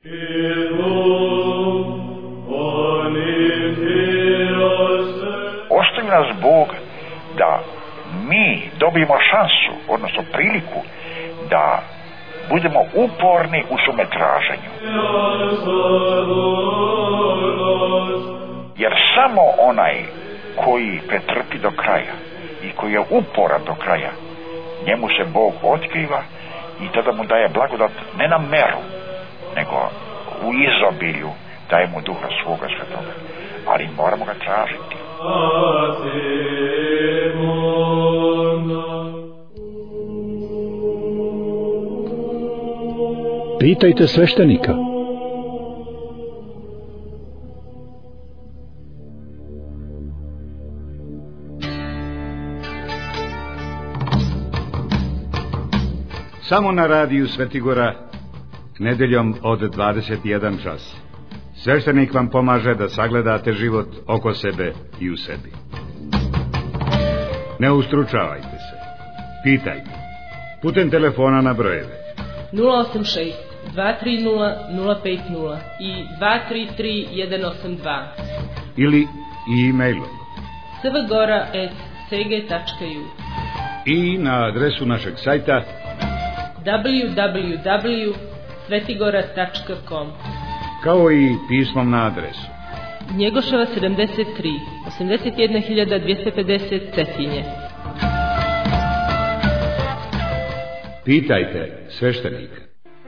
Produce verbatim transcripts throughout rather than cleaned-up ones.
Ostavi nas Bog da mi dobijemo šansu, odnosno priliku da budemo uporni u svome traženju. Jer samo onaj koji pretrpi do kraja i koji je uporan do kraja, njemu se Bog otkriva i tada mu daje blagodat ne na meru, nego u izobilju daje mu Duha svoga Svetoga. Ali moramo ga tražiti. Pitajte sveštenika. Samo na radiju Svetigora, nedeljom od dvadeset jedan čas. Sveštenik vam pomaže da sagledate život oko sebe i u sebi. Ne ustručavajte se. Pitajte. Putem telefona na brojeve nula osam šest dva tri nula nula pet nula i dva tri tri jedan osam dva ili e-mailom svgora at c g tačka u i na adresu našeg sajta w w w tačka svetigora tačka com, kao i pismom na adresu Njegoševa sedamdeset tri, osamdeset jedna hiljada dvjesto pedeset Cetinje. Pitajte sveštenika.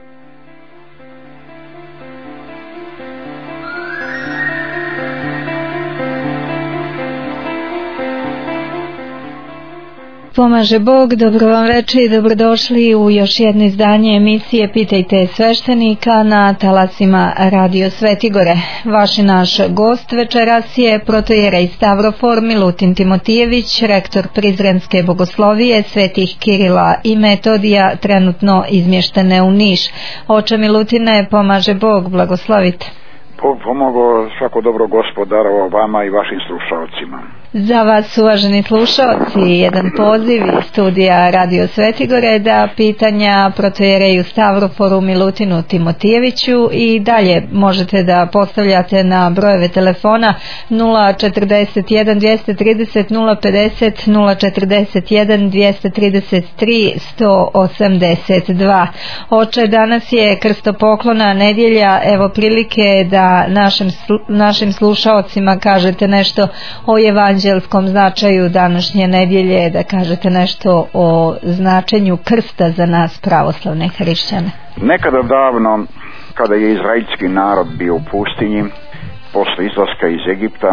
Pomaže Bog, dobro vam večer i dobrodošli u još jedno izdanje emisije Pitajte sveštenika na talasima Radio Svetigore. Vaš i naš gost večeras je protojerej Stavrofor Milutin Timotijević, rektor Prizrenske bogoslovije Svetih Kirila i Metodija, trenutno izmještene u Niš. Oče Milutine, pomaže Bog, blagoslovite. Pomogo svako dobro gospodarovo vama i vašim slušalcima. Za vas, uvaženi slušalci, jedan poziv iz studija Radio Svetigore da pitanja protojereju Stavroforu Milutinu Timotijeviću i dalje možete da postavljate na brojeve telefona nula četrdeset jedan dvjesto trideset nula pedeset, nula četrdeset jedan dvjesto trideset tri sto osamdeset dva. Oče, danas je krstopoklona nedjelja, evo prilike da našim, našim slušalcima kažete nešto o evanđelskom značaju današnje nedjelje, da kažete nešto o značenju krsta za nas pravoslavne hrišćane. Nekada davno, kada je izraelski narod bio u pustinji, posle izlaska iz Egipta,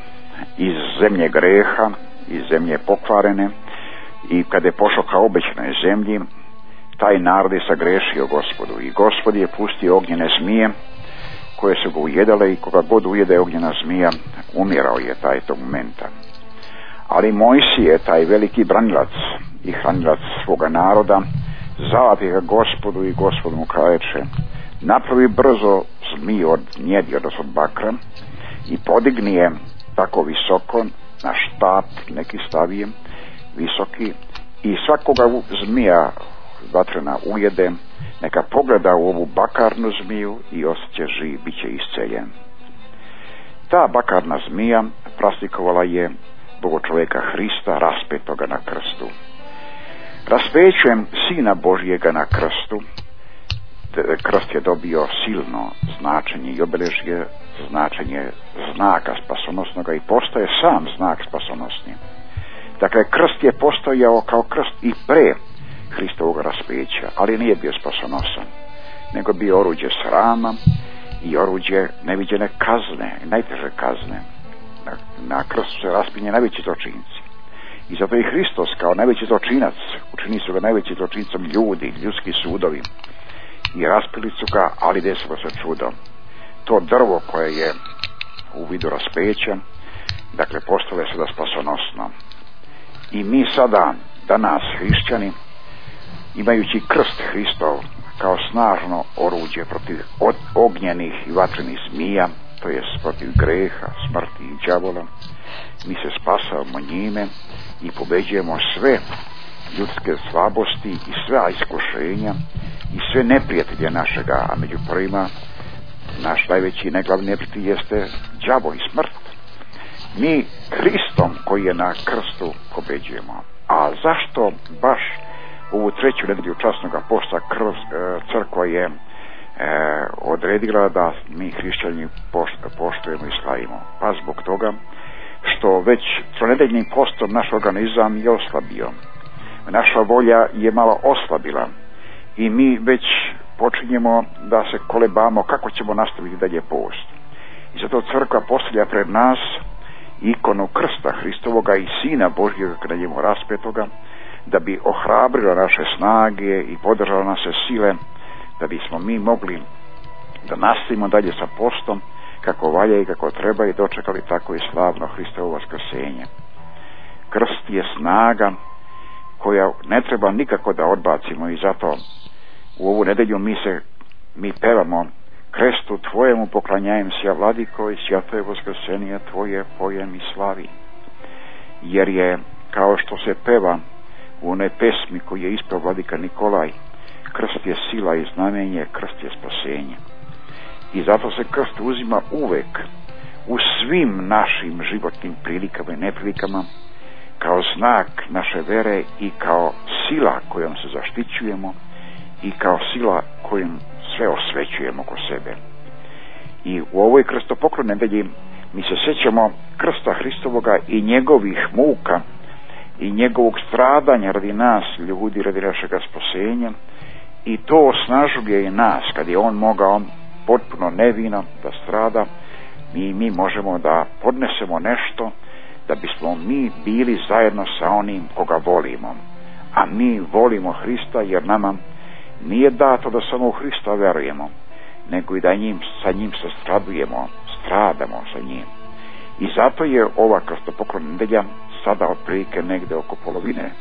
iz zemlje greha, iz zemlje pokvarene, i kada je pošao ka obećanoj zemlji, taj narod je sagrešio Gospodu i Gospod je pustio ognjene zmije koje su ga ujedale i koga god ujede ognjena zmija, umirao je taj tog momenta. Ali Mojsije, taj veliki branilac i hranilac svoga naroda, zavapi ga Gospodu i Gospod mu kaječe: napravi brzo zmiju od njedi, odnosno od bakra, i podigni je tako visoko na štap, neki stavije visoki, i svakoga zmija vatrena ujede, neka pogleda u ovu bakarnu zmiju i osjeća živ, bit će isceljen. Ta bakarna zmija praslikovala je Boga čovjeka Hrista raspetoga na krstu. Raspećujem Sina Božjega na krstu, krst je dobio silno značenje i obilježje, značenje znaka spasonosnoga i postaje sam znak spasonosni. Dakle, krst je postojao kao krst i pre Hristovog raspeća, ali nije bio spasonosan, nego bio oruđe srama i oruđe neviđene kazne, najteže kazne. Na, na krstu se raspinje najveći zločinci. I zato i Hristos kao najveći zločinac, učini su ga najveći zločincom ljudi, ljudski sudovi, i raspili su ga, ali desilo se čudo. To drvo koje je u vidu raspeća, dakle, postalo je sada spasonosno. I mi sada, danas hrišćani, imajući krst Hristov kao snažno oruđe protiv ognjenih i vatrenih zmija, to jest protiv greha, smrti i đavola, mi se spasavamo njime i pobeđujemo sve ljudske slabosti i sve iskušenja i sve neprijatelje našega, a među prvima naš najveći i najglavniji neprijatelj jeste đavo i smrt. Mi Hristom koji je na krstu pobeđujemo. A zašto baš ovu treću nedelju časnoga posta krv, crkva je e, odredila da mi hrišćani poštujemo i slavimo? Pa zbog toga što već tronedeljnim postom naš organizam je oslabio. Naša volja je malo oslabila i mi već počinjemo da se kolebamo kako ćemo nastaviti dalje post. I zato crkva postavlja pred nas ikonu krsta Hristovoga i Sina Božjega na njemu raspetoga, da bi ohrabrila naše snage i podržala naše sile, da bismo mi mogli da nastavimo dalje sa postom kako valja i kako treba i dočekali tako i slavno Hristovo vaskrsenje. Krst je snaga koja ne treba nikako da odbacimo i zato u ovu nedelju mi se mi pevamo: krestu tvojemu poklanjajem se, vladiko, i svjato vaskrsenje tvoje pojem i slavi. Jer je, kao što se peva u onoj pesmi koju je ispeo vladika Nikolaj, krst je sila i znamenje, krst je spasenje. I zato se krst uzima uvek u svim našim životnim prilikama i neprilikama kao znak naše vere i kao sila kojom se zaštićujemo i kao sila kojom sve osvećujemo oko sebe. I u ovoj krstopoklonoj nedelji mi se sjećamo krsta Hristovoga i njegovih muka i njegovog stradanja radi nas ljudi, radi našega spasenja, i to osnažuje i nas kad je on mogao potpuno nevino da strada. Mi, mi možemo da podnesemo nešto da bismo mi bili zajedno sa onim koga volimo, a mi volimo Hrista jer nama nije dato da samo u Hrista verujemo, nego i da njim, sa njim se stradujemo, stradamo sa njim. I zato je ova krstopoklonna nedelja sada otprilike negde oko polovine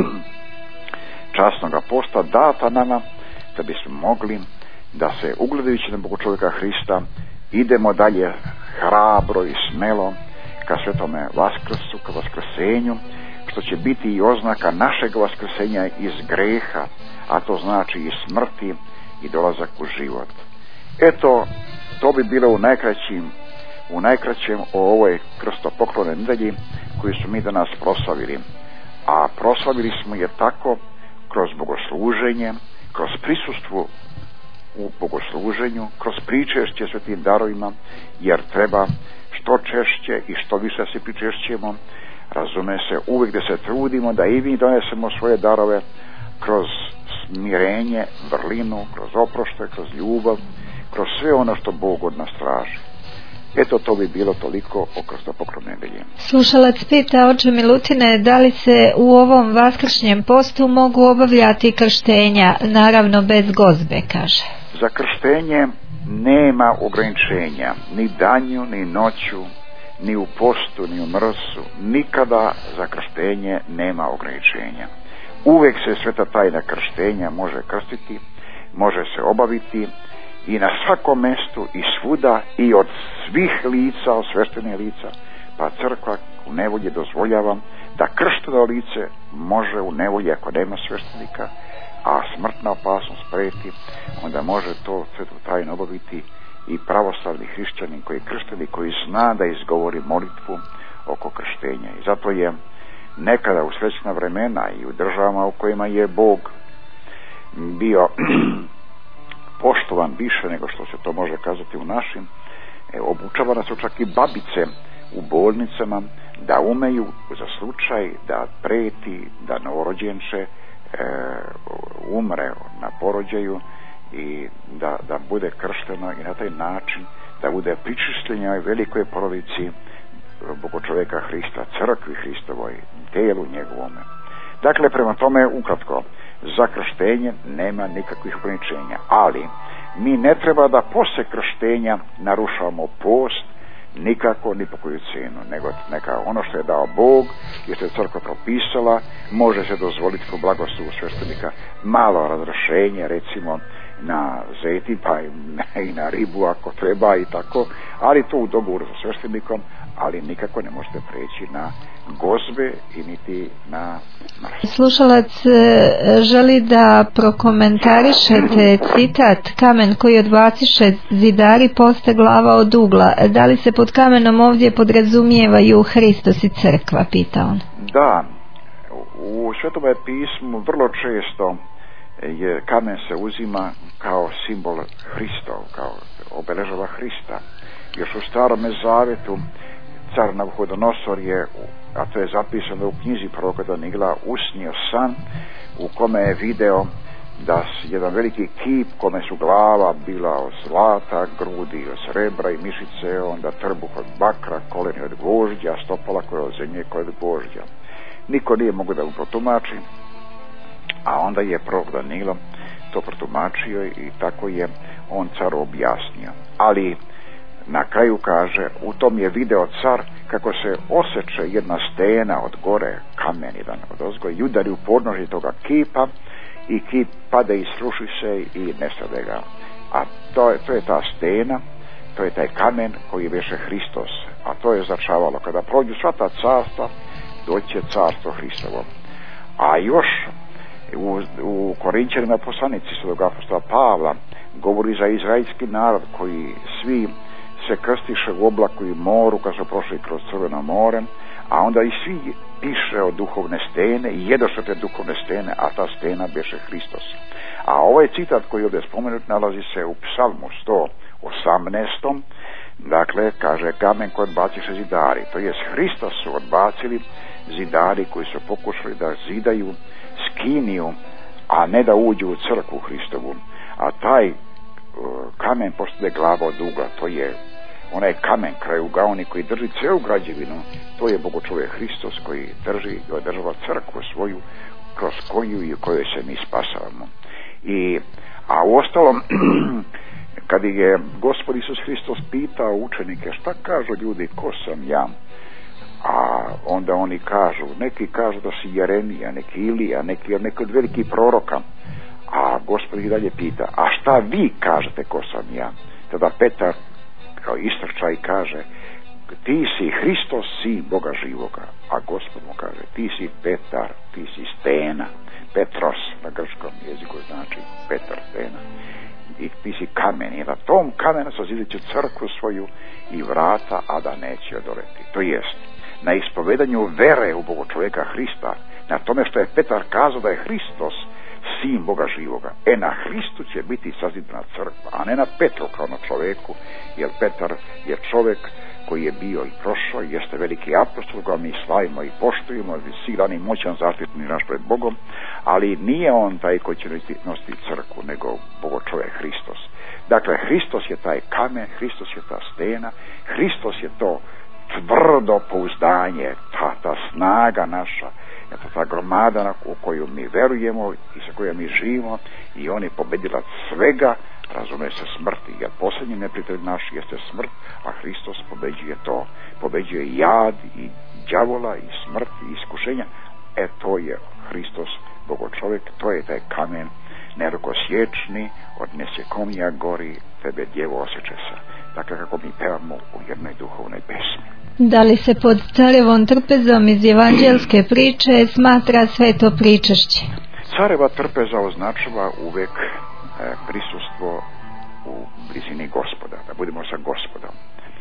časnoga posta data nama da bismo mogli da se, ugledajući na Bogu čovjeka Hrista, idemo dalje hrabro i smelo ka svetome vaskrsu, ka vaskrsenju, što će biti i oznaka našeg vaskrsenja iz greha, a to znači i smrti i dolazak u život. Eto, to bi bilo u najkraćim u najkraćem o ovoj krstopoklonoj nedelji koju su mi danas proslavili. A proslavili smo je tako kroz bogosluženje, kroz prisustvo u bogosluženju, kroz pričešće svetim darovima, jer treba što češće i što više se pričešćemo, razume se, uvijek da se trudimo da i mi donesemo svoje darove kroz smirenje, vrlinu, kroz oproštaj, kroz ljubav, kroz sve ono što Bog od nas traži. Eto, to bi bilo toliko o krstopoklonoj nedelji. Slušalac pita, oče Milutine, da li se u ovom vaskršnjem postu mogu obavljati krštenja, naravno bez gozbe, kaže. Za krštenje nema ograničenja, ni danju, ni noću, ni u postu, ni u mrsu. Nikada za krštenje nema ograničenja. Uvijek se sveta tajna krštenja može krstiti, može se obaviti i na svakom mjestu i svuda i od svih lica, od sveštenih lica, pa crkva u nevolji dozvoljava da kršteno lice može u nevolji ako nema sveštenika, a smrtna opasnost preti, onda može to svetu tajnu obaviti i pravoslavni hrišćanin koji je kršteni, koji zna da izgovori molitvu oko krštenja. I zato je nekada u srećna vremena i u državama u kojima je Bog bio poštovan više nego što se to može kazati u našim, e, obučavane su čak i babice u bolnicama da umeju za slučaj da preti da novorođenče e, umre na porođaju i da, da bude kršteno i na taj način da bude pričišljenja velikoj porodici Boga čovjeka Hrista, crkvi Hristovoj, tijelu njegovome. Dakle, prema tome, ukratko, za krštenje nema nikakvih ograničenja, ali mi ne treba da posle krštenja narušavamo post, nikako, ni po koju cijenu, nego neka ono što je dao Bog i što je crkva propisala, može se dozvoliti po blagoslovu sveštenika malo razrešenje, recimo na zeti, pa i na ribu ako treba i tako, ali to u dogovoru sa sveštenikom, ali nikako ne možete preći na gozbe i niti na mrst. Slušalac želi da prokomentarišete citat kamen koji odbaciše zidari poste glava od ugla. Da li se pod kamenom ovdje podrazumijevaju Hristos i crkva, pita on. Da, u Svetome pismu vrlo često je kamen se uzima kao simbol Hristov, kao obeležava Hrista. Još u Starome Zavetu car Navhodonozor je, a to je zapisano u knjizi proroka Danila, usnio san u kome je video da jedan veliki kip kome su glava bila od zlata, grudi od srebra i mišice, onda trbuh od bakra, koleni od gvožđa, stopala koje od zemlje koje od gvožđa. Niko nije mogao da mu protumači, a onda je prorok Danilo to protumačio i tako je on caru objasnio. Ali na kraju kaže, u tom je video car kako se oseče jedna stena od gore, kamen jedan od ozgo, i udari u podnožje toga kipa i kip pada i sruši se i nestade ga. A to je, to je ta stena, to je taj kamen koji beše Hristos, a to je označavalo kada prođu sva ta carstva, doće carstvo Hristovo. A još u, u Korinćanima poslanici Svetog apostola Pavla govori za izraelski narod koji svi se krstiše u oblaku i moru kad su prošli kroz Crveno more, a onda i svi piše o duhovne stene i jedoše te duhovne stene, a ta stena beše Hristos. A ovaj citat koji je ovdje spomenut nalazi se u Psalmu sto osamnaestom. Dakle, kaže, kamen koji odbaciše zidari, to jest Hrista su odbacili zidari koji su pokušali da zidaju skiniju, a ne da uđu u crkvu Hristovu. A taj uh, kamen postade glava od ugla, to je onaj kamen krajugaoni koji drži cijelu građevinu, to je Bogočovjek Hristos koji drži i održava crkvu svoju, kroz koju i u kojoj se mi spasavamo. I, a u ostalom, kad je Gospod Isus Hristos pitao učenike šta kažu ljudi, ko sam ja, a onda oni kažu, neki kažu da si Jeremija, neki Ilija, neki, neki od velikih proroka, a Gospod ih dalje pita, a šta vi kažete ko sam ja? Tada Petar kao istrča i kaže, ti si Hristos, sin Boga živoga, a Gospod mu kaže, ti si Petar, ti si stena, Petros na grčkom jeziku znači Petar, stena, i ti si kamen, i na tom kamenu sazidat će crkvu svoju i vrata, a da neće odoleti. To jest, na ispovedanju vere u Bogočovjeka Hrista, na tome što je Petar kazao da je Hristos sin Boga živoga, e na Hristu će biti sazidana crkva, a ne na Petru kao na čovjeku, jer Petar je čovjek koji je bio i prošao, jeste veliki apostol, ga mi slavimo i poštujemo, silan i moćan zaštitnik naš pred Bogom, ali nije on taj koji će nositi crkvu, nego Bogočovjek Hristos. Dakle, Hristos je taj kamen, Hristos je ta stena, Hristos je to tvrdo pouzdanje, ta, ta snaga naša, to ta gromada u koju mi verujemo i sa kojom mi živimo, i on je pobedilac svega, razume se, smrti, jer posljednji neprijatelj naš jeste smrt, a Hristos pobeđuje to, pobeđuje jad i đavola i smrt i iskušenja. E to je Hristos, Bogočovjek, to je taj kamen nerukosječni, od nesjekomija gori, tebe djevo osjeća se. Dakle, kako mi pevamo u jednoj duhovnoj pesmi. Da li se pod carevom trpezom iz evanđelske priče smatra sveto pričašće? Careva trpeza označava uvek e, prisustvo u blizini Gospoda, da budemo sa Gospodom.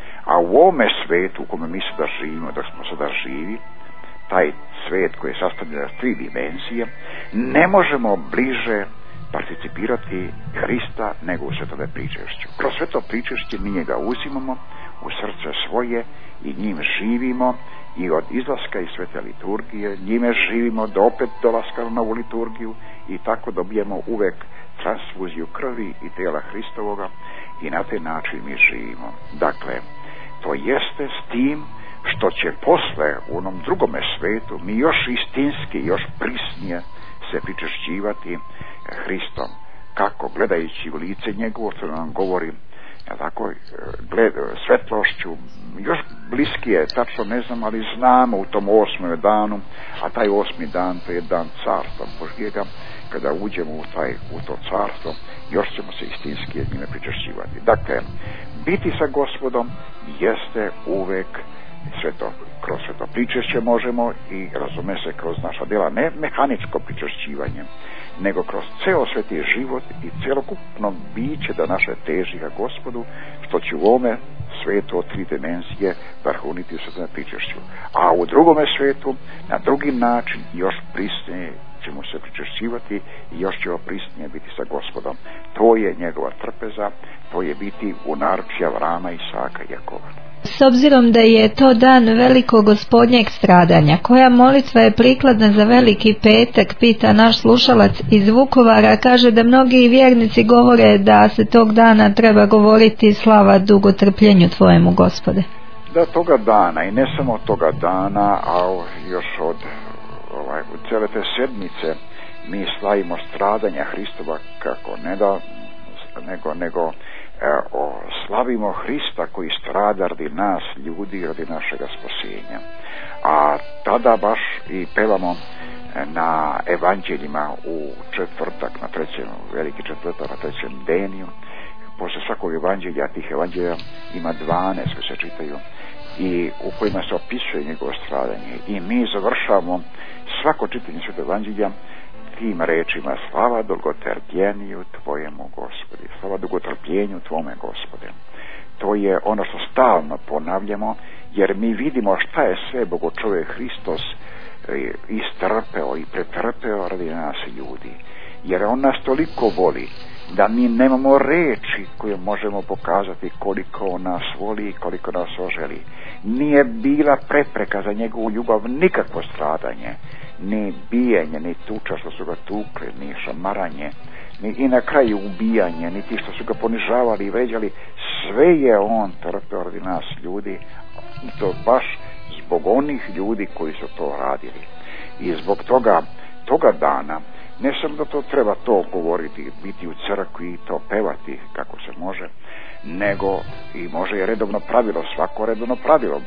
A u ovome svetu u kome mi sada živimo, da smo sada živi, taj svet koji je sastavljen na tri dimenzije, ne možemo bliže participirati Hrista nego u svetove pričešću. Kroz sveto pričešće mi njega uzimamo u srce svoje i njim živimo, i od izlaska iz svete liturgije njime živimo do opet dolaska na novu liturgiju, i tako dobijemo uvek transfuziju krvi i tijela Hristovoga, i na taj način mi živimo. Dakle, to jeste s tim što će posle u onom drugome svetu mi još istinski, još prisnije se pričešćivati Hristom. Kako? Gledajući u lice njegovo, što nam govori, ja tako, gled, svetlošću, još bliskije, tačno ne znam, ali znamo u tom osmom danu, a taj osmi dan, to je dan carstva Božjega, kada uđemo u, taj, u to carstvo, još ćemo se istinski njime pričešćivati. Dakle, biti sa Gospodom jeste uvek sveto kroz sveto pričešće možemo i razume se kroz naša djela, ne mehaničko pričešćivanje, nego kroz ceo sveti život i celokupno biće da naše teži ka Gospodu, što će u ovome svetu od tri dimenzije vrhuniti u svetom pričešću. A u drugome svetu, na drugi način, još prisnije ćemo se pričešćivati i još ćemo prisnije biti sa Gospodom. To je njegova trpeza, to je biti u naručju Avrama, Isaka i Jakova. S obzirom da je to dan velikog gospodnjeg stradanja, koja molitva je prikladna za Veliki petak, pita naš slušalac iz Vukovara. Kaže da mnogi vjernici govore da se tog dana treba govoriti slava dugotrpljenju tvojemu, Gospode. Da, toga dana i ne samo toga dana, a još od ovaj, cijele te sedmice mi slavimo stradanja Hristova, kako ne da nego, nego o, slavimo Hrista koji strada radi nas ljudi, radi našega spasenja. A tada baš i pevamo na evanđeljima u četvrtak, na trećem, veliki četvrtak, na trećem deniju. Posle svakog evanđelja, tih evanđelja ima dvanaest koji se čitaju i u kojima se opisuje njegovo stradanje. I mi završavamo svako čitanje svetog evanđelja tim rečima: slava dugotrpljenju tvojemu, Gospodi, slava dugotrpljenju tvome, Gospode. To je ono što stalno ponavljamo, jer mi vidimo šta je sve Bogočovjek Hristos istrpeo i pretrpeo radi nas ljudi. Jer on nas toliko voli da mi nemamo reči koje možemo pokazati koliko on nas voli i koliko nas oželi. Nije bila prepreka za njegovu ljubav nikakvo stradanje, ni bijenje, ni tuča što su ga tukli, ni šamaranje, ni i na kraju ubijanje, ni ti što su ga ponižavali i vređali. Sve je on trpeo radi nas ljudi, i to baš zbog onih ljudi koji su to radili. I zbog toga, toga dana, ne samo da to treba to govoriti, biti u crkvi i to pevati kako se može, nego i može je redovno pravilo, svako redovno pravilo,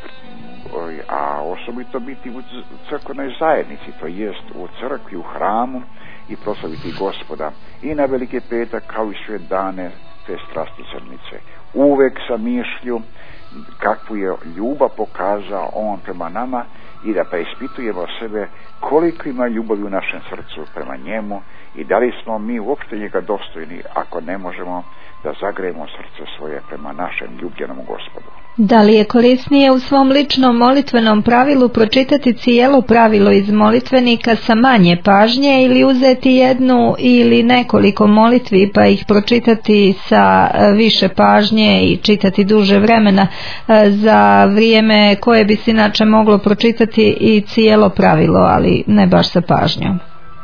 a osobito biti u crkvenoj zajednici, to jest u crkvi, u hramu, i proslaviti Gospoda i na Veliki petak kao i sve dane te strasti sedmice. Uvek sa mišlju kakvu je ljubav pokazao on prema nama i da preispitujemo sebe koliko ima ljubavi u našem srcu prema njemu i da li smo mi uopšte njega dostojni ako ne možemo da zagrejemo srce svoje prema našem ljubljenom Gospodu. Da li je korisnije u svom ličnom molitvenom pravilu pročitati cijelo pravilo iz molitvenika sa manje pažnje ili uzeti jednu ili nekoliko molitvi pa ih pročitati sa više pažnje i čitati duže vremena za vrijeme koje bi se inače moglo pročitati i cijelo pravilo, ali ne baš sa pažnjom?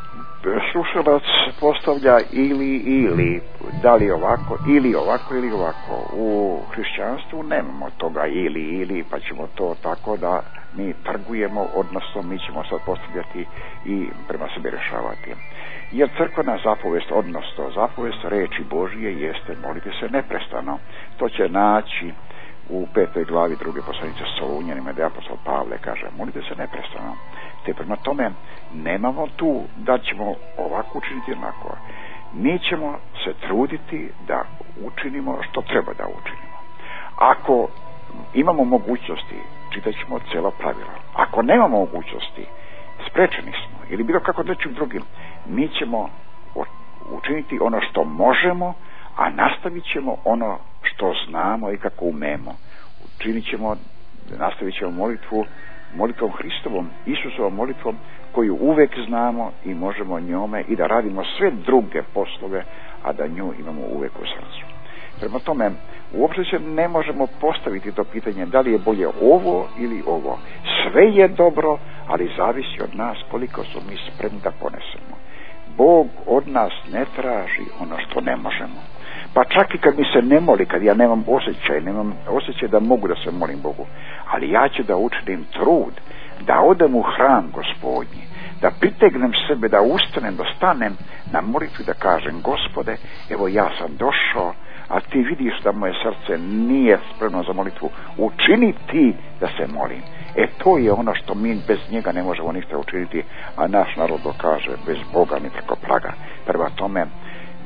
Slušalac postavlja ili ili, da li ovako ili ovako ili ovako. U hrišćanstvu nemamo toga ili ili, pa ćemo to tako da mi trgujemo, odnosno mi ćemo sad postavljati i prema sebi rješavati. Jer crkvena zapovest, odnosno zapovest reči Božije jeste molite se neprestano. To će naći u petoj glavi druge poslanice Solunjanima, da apostol Pavle kaže molite se neprestano. Te prema tome nemamo tu da ćemo ovako učiniti onako. Mi ćemo se truditi da učinimo što treba da učinimo. Ako imamo mogućnosti, čitat ćemo cijelo pravilo. Ako nemamo mogućnosti, sprečeni smo ili bilo kako nečim drugim, mi ćemo učiniti ono što možemo, a nastavit ćemo ono što znamo i kako umemo. Učinit ćemo, nastavit ćemo molitvu molitvom Hristovom, Isusovom molitvom koju uvek znamo i možemo njome i da radimo sve druge poslove, a da nju imamo uvek u srcu. Prema tome, uopšte se ne možemo postaviti to pitanje da li je bolje ovo ili ovo. Sve je dobro, ali zavisi od nas koliko su mi spremni da ponesemo. Bog od nas ne traži ono što ne možemo. Pa čak i kad mi se ne moli, kad ja nemam osjećaj, nemam osjećaj da mogu da se molim Bogu, ali ja ću da učinim trud, da odem u hram Gospodnji, da pritegnem sebe, da ustanem, da stanem na molitvi, da kažem Gospode, evo ja sam došao, a ti vidiš da moje srce nije spremno za molitvu, učini ti da se molim. E to je ono što mi bez njega ne možemo ništa učiniti, a naš narod kaže bez Boga ni preko praga. Prema tome,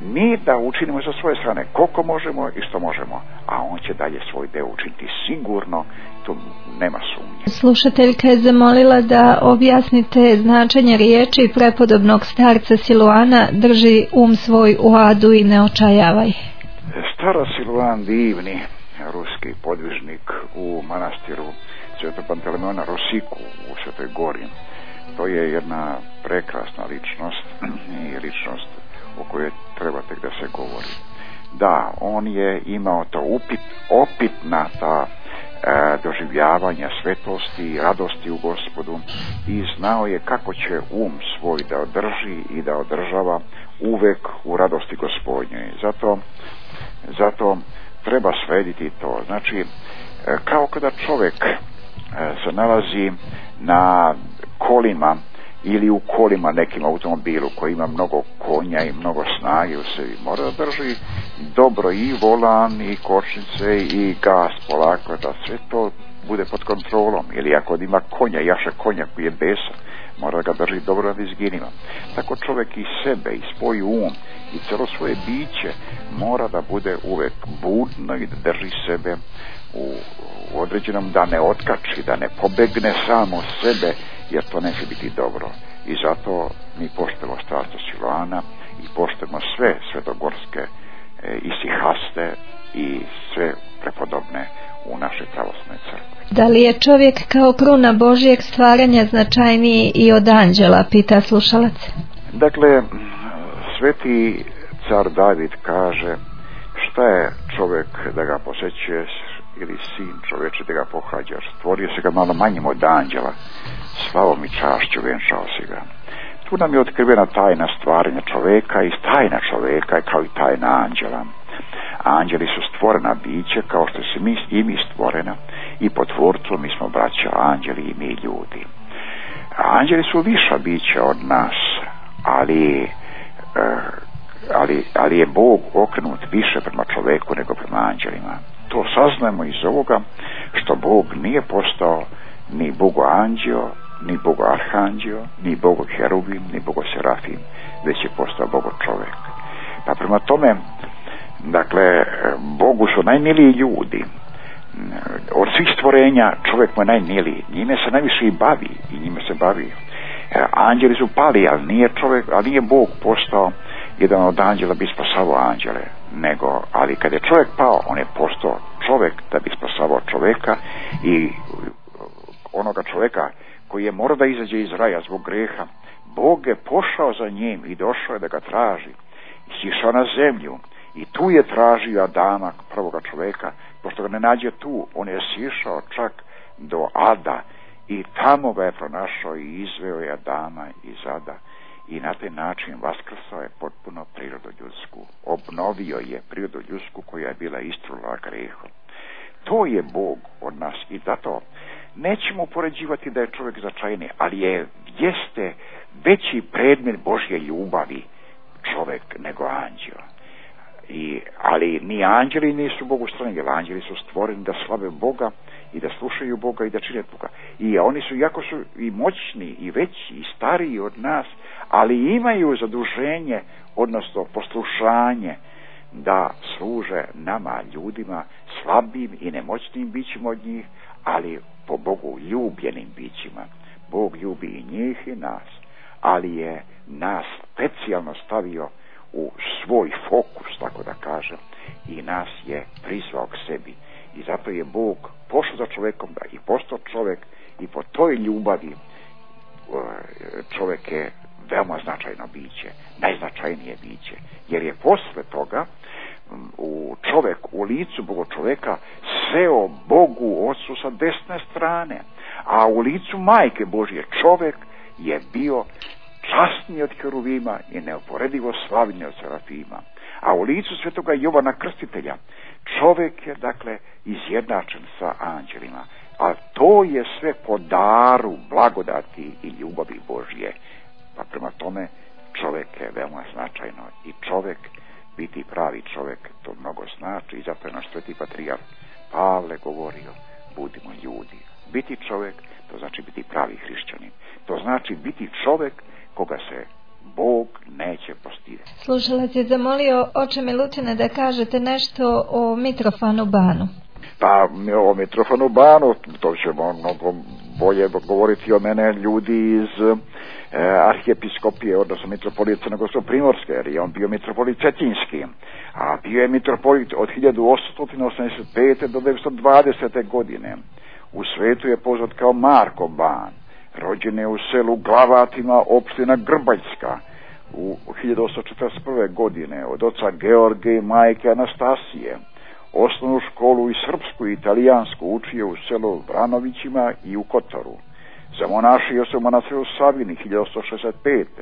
Mi da učinimo sa svoje strane koliko možemo i što možemo, a on će dalje svoj deo učiniti sigurno, tu nema sumnje. Slušateljka je zamolila da objasnite značenje riječi prepodobnog starca Siluana: drži um svoj u adu i ne očajavaj. Stara Siluan, divni ruski podvižnik u manastiru Svetog Panteleimona Rosiku u Svetoj Gori. To je jedna prekrasna ličnost i ličnost o kojoj treba tek da se govori. Da, on je imao to upit, opitna ta e, doživljavanja svetosti i radosti u Gospodu i znao je kako će um svoj da održi i da održava uvek u radosti Gospodnjoj. Zato, zato treba slediti to. Znači, e, kao kada čovjek e, se nalazi na kolima ili u kolima nekim automobilu koji ima mnogo konja i mnogo snage u sebi, mora da drži dobro i volan i kočnice i gas polako, da sve to bude pod kontrolom. Ili ako ima konja, jaše konja koji je besan, mora da ga drži dobro na dizginima. Tako čovjek i sebe, i svoj um, i celo svoje biće mora da bude uvek budno i da drži sebe u, u određenom, da ne otkači, da ne pobegne samo sebe, jer to neće biti dobro. I zato mi poštujemo starca Siluana i poštujemo sve svetogorske e, isihaste i sve prepodobne u našoj pravoslavnoj crkvi. Da li je čovjek kao kruna Božijeg stvaranja značajniji i od anđela, pita slušalac? Dakle, sveti car David kaže: šta je čovjek da ga posećuješ, ili sin čovječe da ga pohađaš? Stvorio se ga malo manjim od anđela, slavom i čašću venčao si ga. Tu nam je otkrivena tajna stvaranja čovjeka i tajna čovjeka kao i tajna anđela. Anđeli su stvorena biće kao što se mi i mi stvorena, i po tvorcu mi smo braća anđeli i mi ljudi. Anđeli su viša bića od nas, ali, ali, ali je Bog okrenut više prema čovjeku nego prema anđelima. To saznajemo iz ovoga što Bog nije postao ni Bogo anđeo, ni Bogo arhanđeo, ni Bogo herubim, ni Bogo serafim, već je postao Bogo čovjek. Pa prema tome, dakle, Bogu su najmiliji ljudi. Od svih stvorenja čovjek mu je najmiliji, njime se najviše i bavi i njime se bavi. Anđeli su pali, ali nije čovjek, ali nije Bog postao jedan od anđela bi spasavao anđele, nego, ali kad je čovjek pao, on je postao čovjek da bi spasavao čovjeka, i onoga čovjeka koji je morao da izađe iz raja zbog greha, Bog je pošao za njim i došao je da ga traži. Sišao na zemlju i tu je tražio Adama, prvoga čovjeka. Pošto ga ne nađe tu, on je sišao čak do Ada i tamo ga je pronašao i izveo je Adama iz Ada. I na taj način vaskrsao je potpuno prirodu ljudsku. Obnovio je prirodu ljudsku koja je bila istrula grehom. To je Bog od nas i zato nećemo upoređivati da je čovjek značajniji, ali je, jeste veći predmet Božje ljubavi čovjek nego anđeo. I, ali ni anđeli nisu Bogu strani, jer anđeli su stvoreni da slave Boga i da slušaju Boga i da čine Boga. I oni su, jako su i moćni i veći i stariji od nas, ali imaju zaduženje, odnosno poslušanje, da služe nama, ljudima, slabim i nemoćnim bićima od njih, ali po Bogu ljubljenim bićima. Bog ljubi i njih i nas, ali je nas specijalno stavio u svoj fokus, tako da kažem, i nas je prizvao k sebi. I zato je Bog pošao za čovjekom da i postao čovjek, i po toj ljubavi čovjek je veoma značajno biće, najznačajnije biće, jer je posle toga u čovjek, u licu Boga čovjeka seo Bogu Otcu sa desne strane, a u licu Majke Božje čovjek je bio časniji od keruvima i neuporedivo slavniji od serafima. A u licu svetoga Jovana Krstitelja čovjek je, dakle, izjednačen sa anđelima. A to je sve po daru blagodati i ljubavi Božje. Pa prema tome čovjek je veoma značajno, i čovjek, biti pravi čovjek, to mnogo znači, i zato je naš sveti patrijarh Pavle govorio: budimo ljudi. Biti čovjek, to znači biti pravi hrišćanin. To znači biti čovjek koga se Bog neće prostiti. Slušalac je zamolio oče Milutine da kažete nešto o Mitrofanu Banu. Pa o Mitrofanu Banu, to ćemo mnogo bolje govoriti o mene ljudi iz e, arhijepiskopije, odnosno mitropolit Crnogorsko-primorske, jer je on bio mitropolit cetinski, a bio je mitropolit od hiljadu osamsto osamdeset pete do devetsto dvadesete godine. U svetu je poznat kao Marko Ban, rođen je u selu Glavatima, opština Grbaljska, u hiljadu osamsto četrdeset prve godine od oca George i majke Anastasije. Osnovnu školu i srpsku i italijansku učio u selu Vranovićima i u Kotoru. Zamonašio se u manastiru Savini hiljadu osamsto šezdeset pete.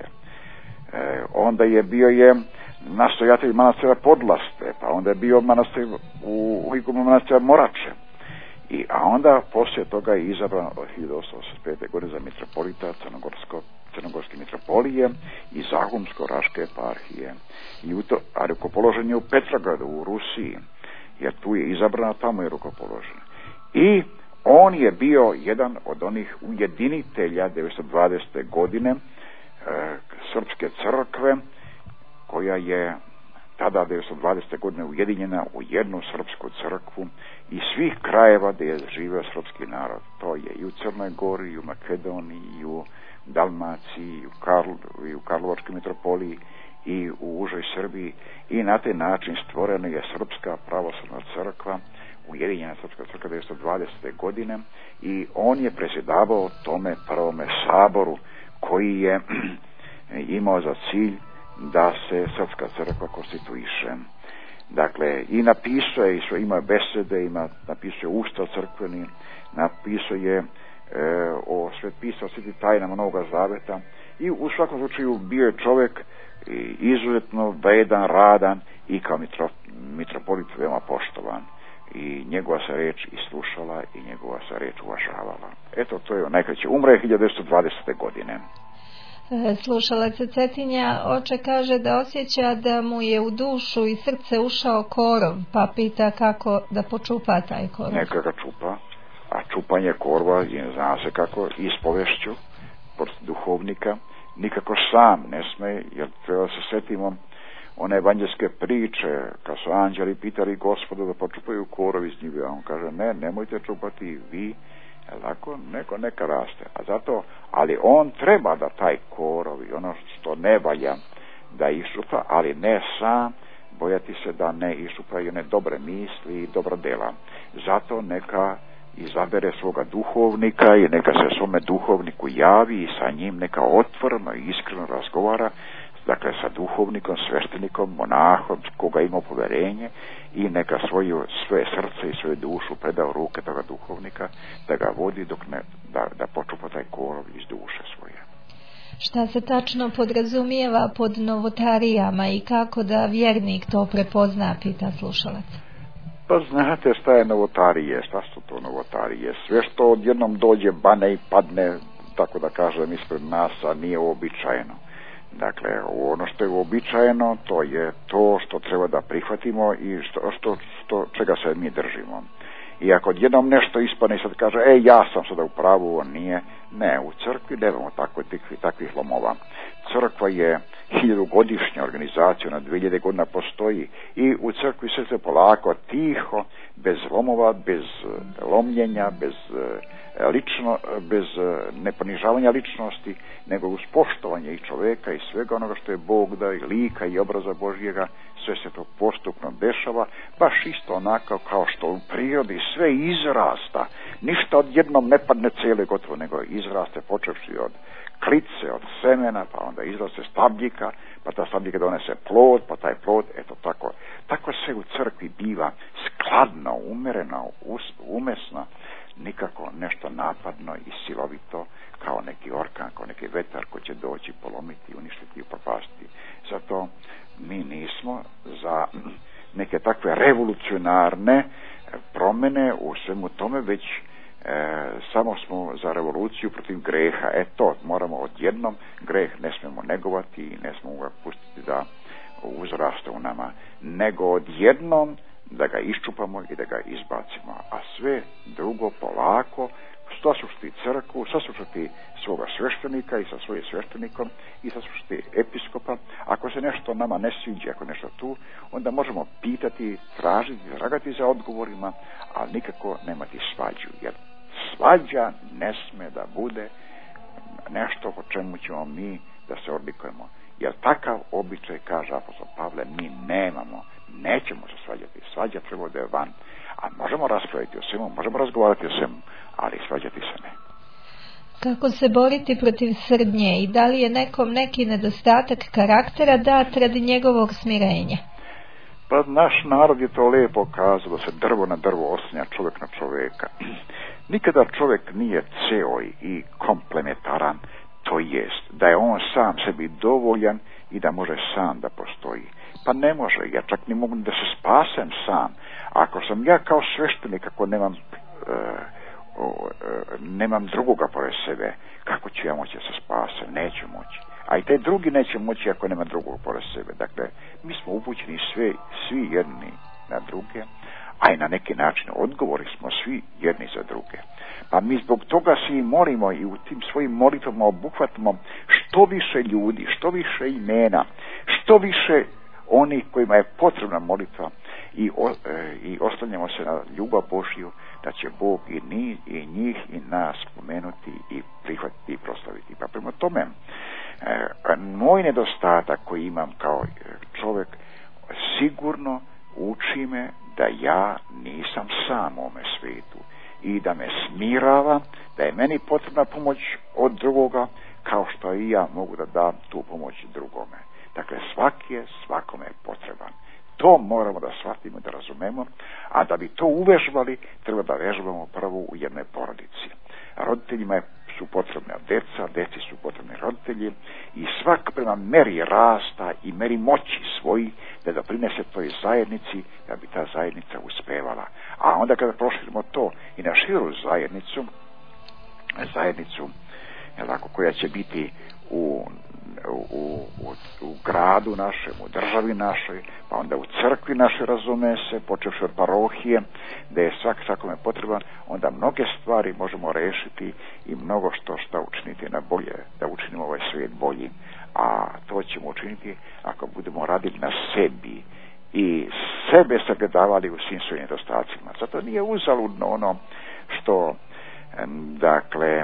E, onda je bio je nastojatelj manastira Podlaste, pa onda je bio manastir u, u igumu manastira Morače. I, a onda poslije toga je izabran od hiljadu osamsto osamdeset pete godine za mitropolita Crnogorsko, Crnogorske mitropolije i Zahumsko-Raške eparhije. I u to, a rukopoložen je u Petrogradu u Rusiji, jer tu je izabrana, tamo je rukopoložen. I on je bio jedan od onih ujedinitelja devetsto dvadesete godine e, Srpske crkve, koja je tada devetsto dvadesete godine ujedinjena u jednu srpsku crkvu i svih krajeva gdje je živio srpski narod. To je i u Crnoj Gori, i u Makedoniji, i u Dalmaciji, i u, Karl, i u Karlovačkoj mitropoliji, i u užoj Srbiji, i na taj način stvorena je Srpska pravoslavna crkva, ujedinjena Srpska crkva devetsto dvadesete godine, i on je predsjedavao tome prvome saboru koji je imao za cilj da se Srpska crkva konstituiše. Dakle, i napisao je, i ima besede, ima, napisao je ustav crkveni, napisao je e, o svet pisao sveti tajnama Novoga Zaveta, i u svakom slučaju bio je čovjek izuzetno vredan, radan i kao mitro, mitropolit veoma poštovan. I njegova se reč i slušala i njegova se reč uvažavala. Eto, to je najkraće. Umre hiljadu devetsto dvadesete godine. Slušalac Cetinja oče kaže da osjeća da mu je u dušu i srce ušao korov, pa pita kako da počupa taj korov. Neka ga čupa, a čupanje korova zna se kako ispovešću duhovnika, nikako sam ne sme, jer treba se setimo one evanđelske priče, kad su anđeli pitali Gospodu da počupaju korov iz njive, a on kaže ne, nemojte čupati vi, tako neko neka raste, a zato, ali on treba da taj korov i ono što ne valja da iščupa, ali ne sam, bojati se da ne iščupa i one dobre misli i dobra dela. Zato neka izabere svoga duhovnika i neka se svome duhovniku javi i sa njim neka otvoreno i iskreno razgovara, dakle sa duhovnikom, sveštenikom, monahom, koga ima poverenje, i neka svoju, svoje srce i svoju dušu preda u ruke toga duhovnika, da ga vodi dok ne, da, da počupa taj korov iz duše svoje. Šta se tačno podrazumijeva pod novotarijama i kako da vjernik to prepozna, pita slušalac. Pa znate šta je novotarije, šta su to novotarije? Sve što odjednom dođe, bane i padne, tako da kažem, ispred nas, a nije uobičajeno. Dakle, ono što je uobičajeno, to je to što treba da prihvatimo i što, što, što čega se mi držimo. I ako odjednom nešto ispane i sad kaže, e, ja sam sada u pravu, on nije, ne, u crkvi nemamo takvih, takvih lomova. Crkva je hiljadugodišnja organizacija, na dvije hiljade godina postoji, i u crkvi sve se polako, tiho, bez lomova, bez lomljenja, bez lično, bez neponižavanja ličnosti, nego uz poštovanje i čoveka i svega onoga što je Bog da, i lika i obraza Božjega, sve se to postupno dešava, baš isto onako kao što u prirodi sve izrasta, ništa odjednom ne padne cijele gotovo, nego izraste počevši od klice, od semena, pa onda izraste stabljika, pa ta stabljika donese plod, pa taj plod, eto tako. Tako se u crkvi biva skladno, umereno, umesno, nikako nešto napadno i silovito, kao neki orkan, kao neki vetar koji će doći, polomiti, uništiti i upropastiti. Zato mi nismo za neke takve revolucionarne promjene u svemu tome, već E, samo smo za revoluciju protiv greha. E to, moramo odjednom, greh ne smemo negovati i ne smemo ga pustiti da uzraste u nama, nego odjednom da ga iščupamo i da ga izbacimo, a sve drugo polako saslušati crkvu, saslušati svoga sveštenika i sa svojim sveštenikom i saslušati episkopa. Ako se nešto nama ne sviđa, ako nešto tu, onda možemo pitati, tražiti, tragati za odgovorima, ali nikako nemati svađu, jer svađa ne sme da bude nešto po čemu ćemo mi da se odlikujemo, jer takav običaj, kaže apostol Pavle, mi nemamo, nećemo se svađati. Svađa treba da je van, a možemo raspraviti o svemu, možemo razgovarati o svemu, ali svađati se ne. Kako se boriti protiv srdnje i da li je nekom neki nedostatak karaktera dat radi njegovog smirenja? Pa naš narod je to lijepo kazao, da se drvo na drvo oslanja, čovjek na čovjeka. Nikada čovjek nije ceo i komplementaran, to jest da je on sam sebi dovoljan i da može sam da postoji. Pa ne može, ja čak ni mogu da se spasem sam. Ako sam ja kao sveštenik, ako nemam e, o, e, nemam drugoga pored sebe, kako ću ja moći da se spasem? Neću moći. A i taj drugi neće moći ako nema drugog pored sebe. Dakle, mi smo upućeni svi, svi jedni na druge, a i na neki način odgovori smo svi jedni za druge. Pa mi zbog toga se i molimo i u tim svojim molitvama obuhvatimo što više ljudi, što više imena, što više oni kojima je potrebna molitva i, o, e, i oslanjamo se na ljubav Božju, da će Bog i, ni, i njih i nas spomenuti i prihvatiti i proslaviti. Pa prema tome, e, moj nedostatak koji imam kao čovjek sigurno uči me da ja nisam sam u ovome svijetu i da me smirava, da je meni potrebna pomoć od drugoga, kao što i ja mogu da dam tu pomoć drugome. Dakle, svaki je svakome potreban. To moramo da shvatimo i da razumemo, a da bi to uvežbali, treba da vežbamo prvo u jednoj porodici. Roditeljima je, su potrebne deca, deci su potrebni roditelji i svak prema meri rasta i meri moći svoji da doprinese toj zajednici, da bi ta zajednica uspevala. A onda kada proširimo to i na širu zajednicu, zajednicu jelako, koja će biti u U, u, u gradu našem, u državi našoj, pa onda u crkvi našoj, razume se, počevši od parohije, da je svak svakome potreban, onda mnoge stvari možemo rešiti i mnogo što šta učiniti na bolje, da učinimo ovaj svijet bolji. A to ćemo učiniti ako budemo radili na sebi i sebe sagledavali u svim svojim nedostacima. Zato nije uzaludno ono što, dakle,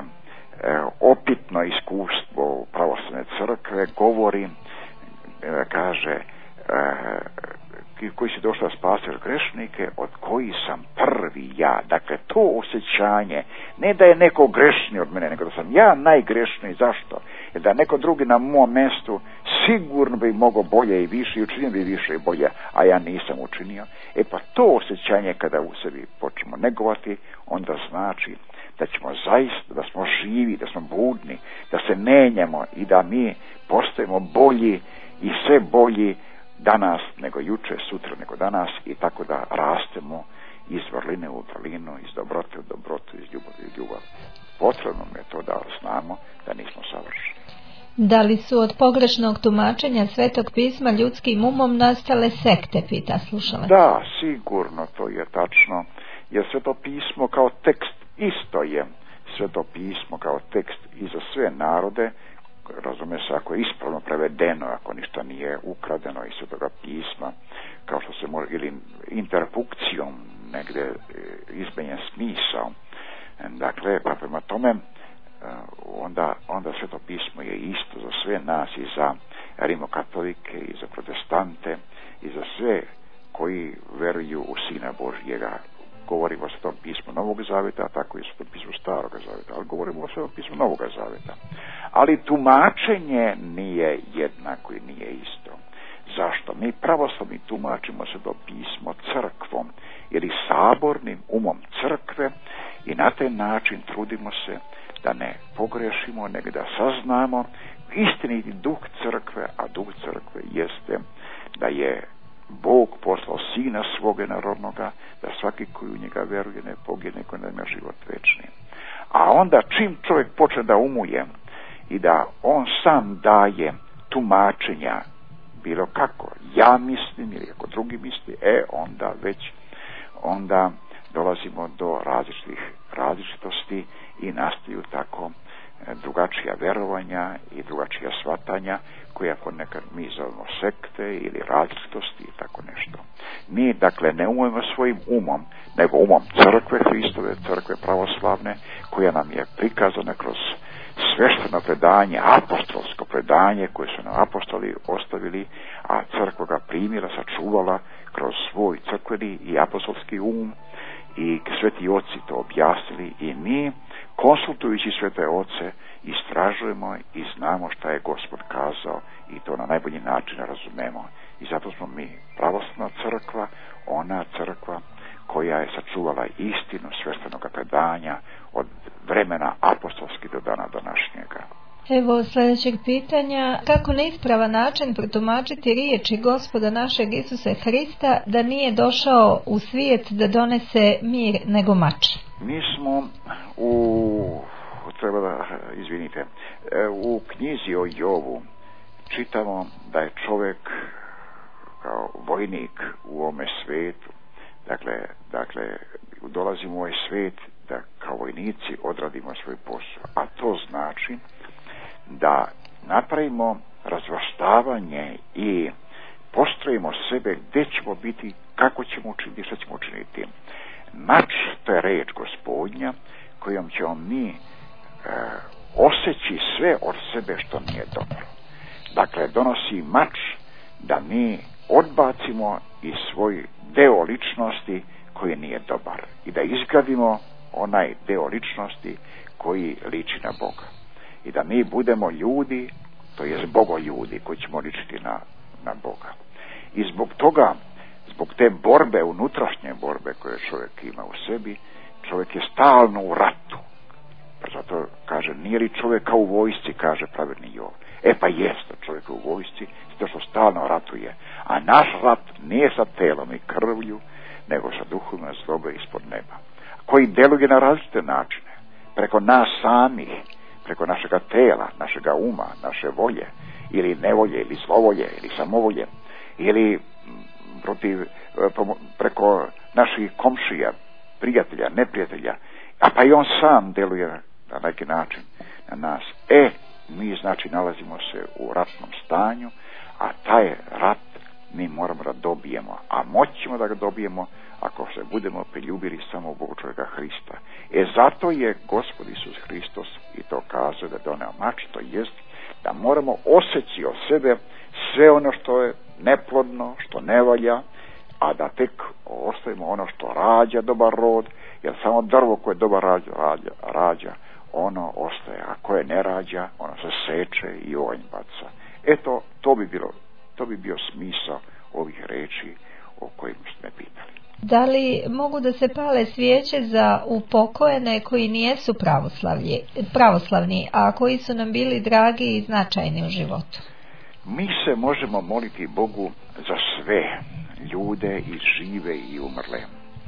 opitno iskustvo pravoslavne crkve govori, kaže, koji su došli da spase grešnike, od koji sam prvi ja. Dakle, to osjećanje, ne da je neko grešniji od mene, nego da sam ja najgrešniji. Zašto? Jer da neko drugi na mom mjestu sigurno bi mogao bolje i više i učinio bi više i bolje, a ja nisam učinio. E pa to osjećanje kada u sebi počnemo negovati, onda znači da ćemo zaista, da smo živi, da smo budni, da se menjamo i da mi postajemo bolji i sve bolji danas nego juče, sutra nego danas, i tako da rastemo iz vrline u vrlinu, iz dobrote u dobrotu, iz ljubavi u ljubav. Potrebno je to da znamo da nismo savršeni. Da li su od pogrešnog tumačenja Svetog pisma ljudskim umom nastale sekte, pita slušalac? Da, sigurno to je tačno, jer Sveto pismo kao tekst isto je. Sveto pismo kao tekst i za sve narode, razume se, ako je ispravno prevedeno, ako ništa nije ukradeno iz Svetoga pisma, kao što se može, ili interpunkcijom negdje izmenjen smisao. Dakle, pa prema tome, onda, onda Sveto pismo je isto za sve nas, i za rimokatolike, i za protestante, i za sve koji veruju u Sina Božjega. Govorimo o Svetom pismu Novog Zaveta, a tako i o Svetom pismu Starog Zaveta, ali govorimo o Svetom pismu Novog Zaveta. Ali tumačenje nije jednako i nije isto. Zašto? Mi pravoslavni tumačimo Sveto pismo crkvom ili sabornim umom crkve i na taj način trudimo se da ne pogrešimo, nego da saznamo istiniti duh crkve, a duh crkve jeste da je Bog poslao Sina svoga narodnoga, da svaki koji u njega veruje ne pogine, koji nema život večni. A onda čim čovjek počne da umuje i da on sam daje tumačenja, bilo kako ja mislim ili ako drugi misli, e onda već onda dolazimo do različitih različitosti i nastaju tako drugačija verovanja i drugačija shvatanja koja ponekad mi zovemo sekte ili različitosti i tako nešto. Mi dakle ne umemo svojim umom, nego umom crkve Hristove, crkve pravoslavne, koja nam je prikazana kroz svešteno predanje, apostolsko predanje koje su nam apostoli ostavili, a crkva ga primila, sačuvala kroz svoj crkveni i apostolski um, i sveti oci to objasnili i mi, konsultujući svete oce, istražujemo i znamo šta je Gospod kazao i to na najbolji način razumemo. I zato smo mi pravoslavna crkva, ona crkva koja je sačuvala istinu sveštenoga predanja od vremena apostolskih do dana današnjega. Evo sljedećeg pitanja. Kako na ispravan način protumačiti riječi Gospoda našeg Isuse Hrista da nije došao u svijet da donese mir nego mač? Mi smo u, treba da, izvinite, u knjizi o Jobu čitamo da je čovjek kao vojnik u ovome svijetu, dakle, dakle dolazimo u ovaj svijet da kao vojnici odradimo svoj posao, a to znači da napravimo razvrstavanje i postrojimo sebe gdje ćemo biti, kako ćemo učiniti, što ćemo učiniti. Mač, to je reč Gospodnja kojom ćemo mi e, osjeći sve od sebe što nije dobro. Dakle, donosi mač da mi odbacimo i svoj deo ličnosti koji nije dobar i da izgradimo onaj deo ličnosti koji liči na Boga. I da mi budemo ljudi, to je Bogo ljudi koji ćemo ličiti na, na Boga. I zbog toga, zbog te borbe, unutrašnje borbe koje čovjek ima u sebi, čovjek je stalno u ratu. Pa zato kaže, nije li čovjek kao u vojsci, kaže pravedni Jov. E pa jest čovjek u vojsci, zato što stalno ratuje. A naš rat nije sa telom i krvlju, nego sa duhovima zlobe ispod neba. Koji deluje na različite načine. Preko nas samih, preko našega tela, našega uma, naše volje, ili nevolje, ili zlovolje, ili samovolje, ili protiv, preko naših komšija, prijatelja, neprijatelja, a pa i on sam deluje na neki način na nas. E, mi znači nalazimo se u ratnom stanju, a taj rat mi moramo da dobijemo, a moćemo da ga dobijemo ako se budemo priljubili samo Bogu čovjeka Hrista. E zato je Gospod Isus Hristos i to kazao da doneo mač, to jest da moramo osjeći od sebe sve ono što je neplodno, što ne valja, a da tek ostavimo ono što rađa dobar rod, jer samo drvo koje dobar rađa, rađa, rađa ono ostaje, a koje ne rađa, ono se seče i oganj baca. Eto, to bi bilo, to bi bio smisao ovih reči o kojima ste me pitali. Da li mogu da se pale svijeće za upokojene koji nijesu pravoslavni, a koji su nam bili dragi i značajni u životu? Mi se možemo moliti Bogu za sve ljude i žive i umrle.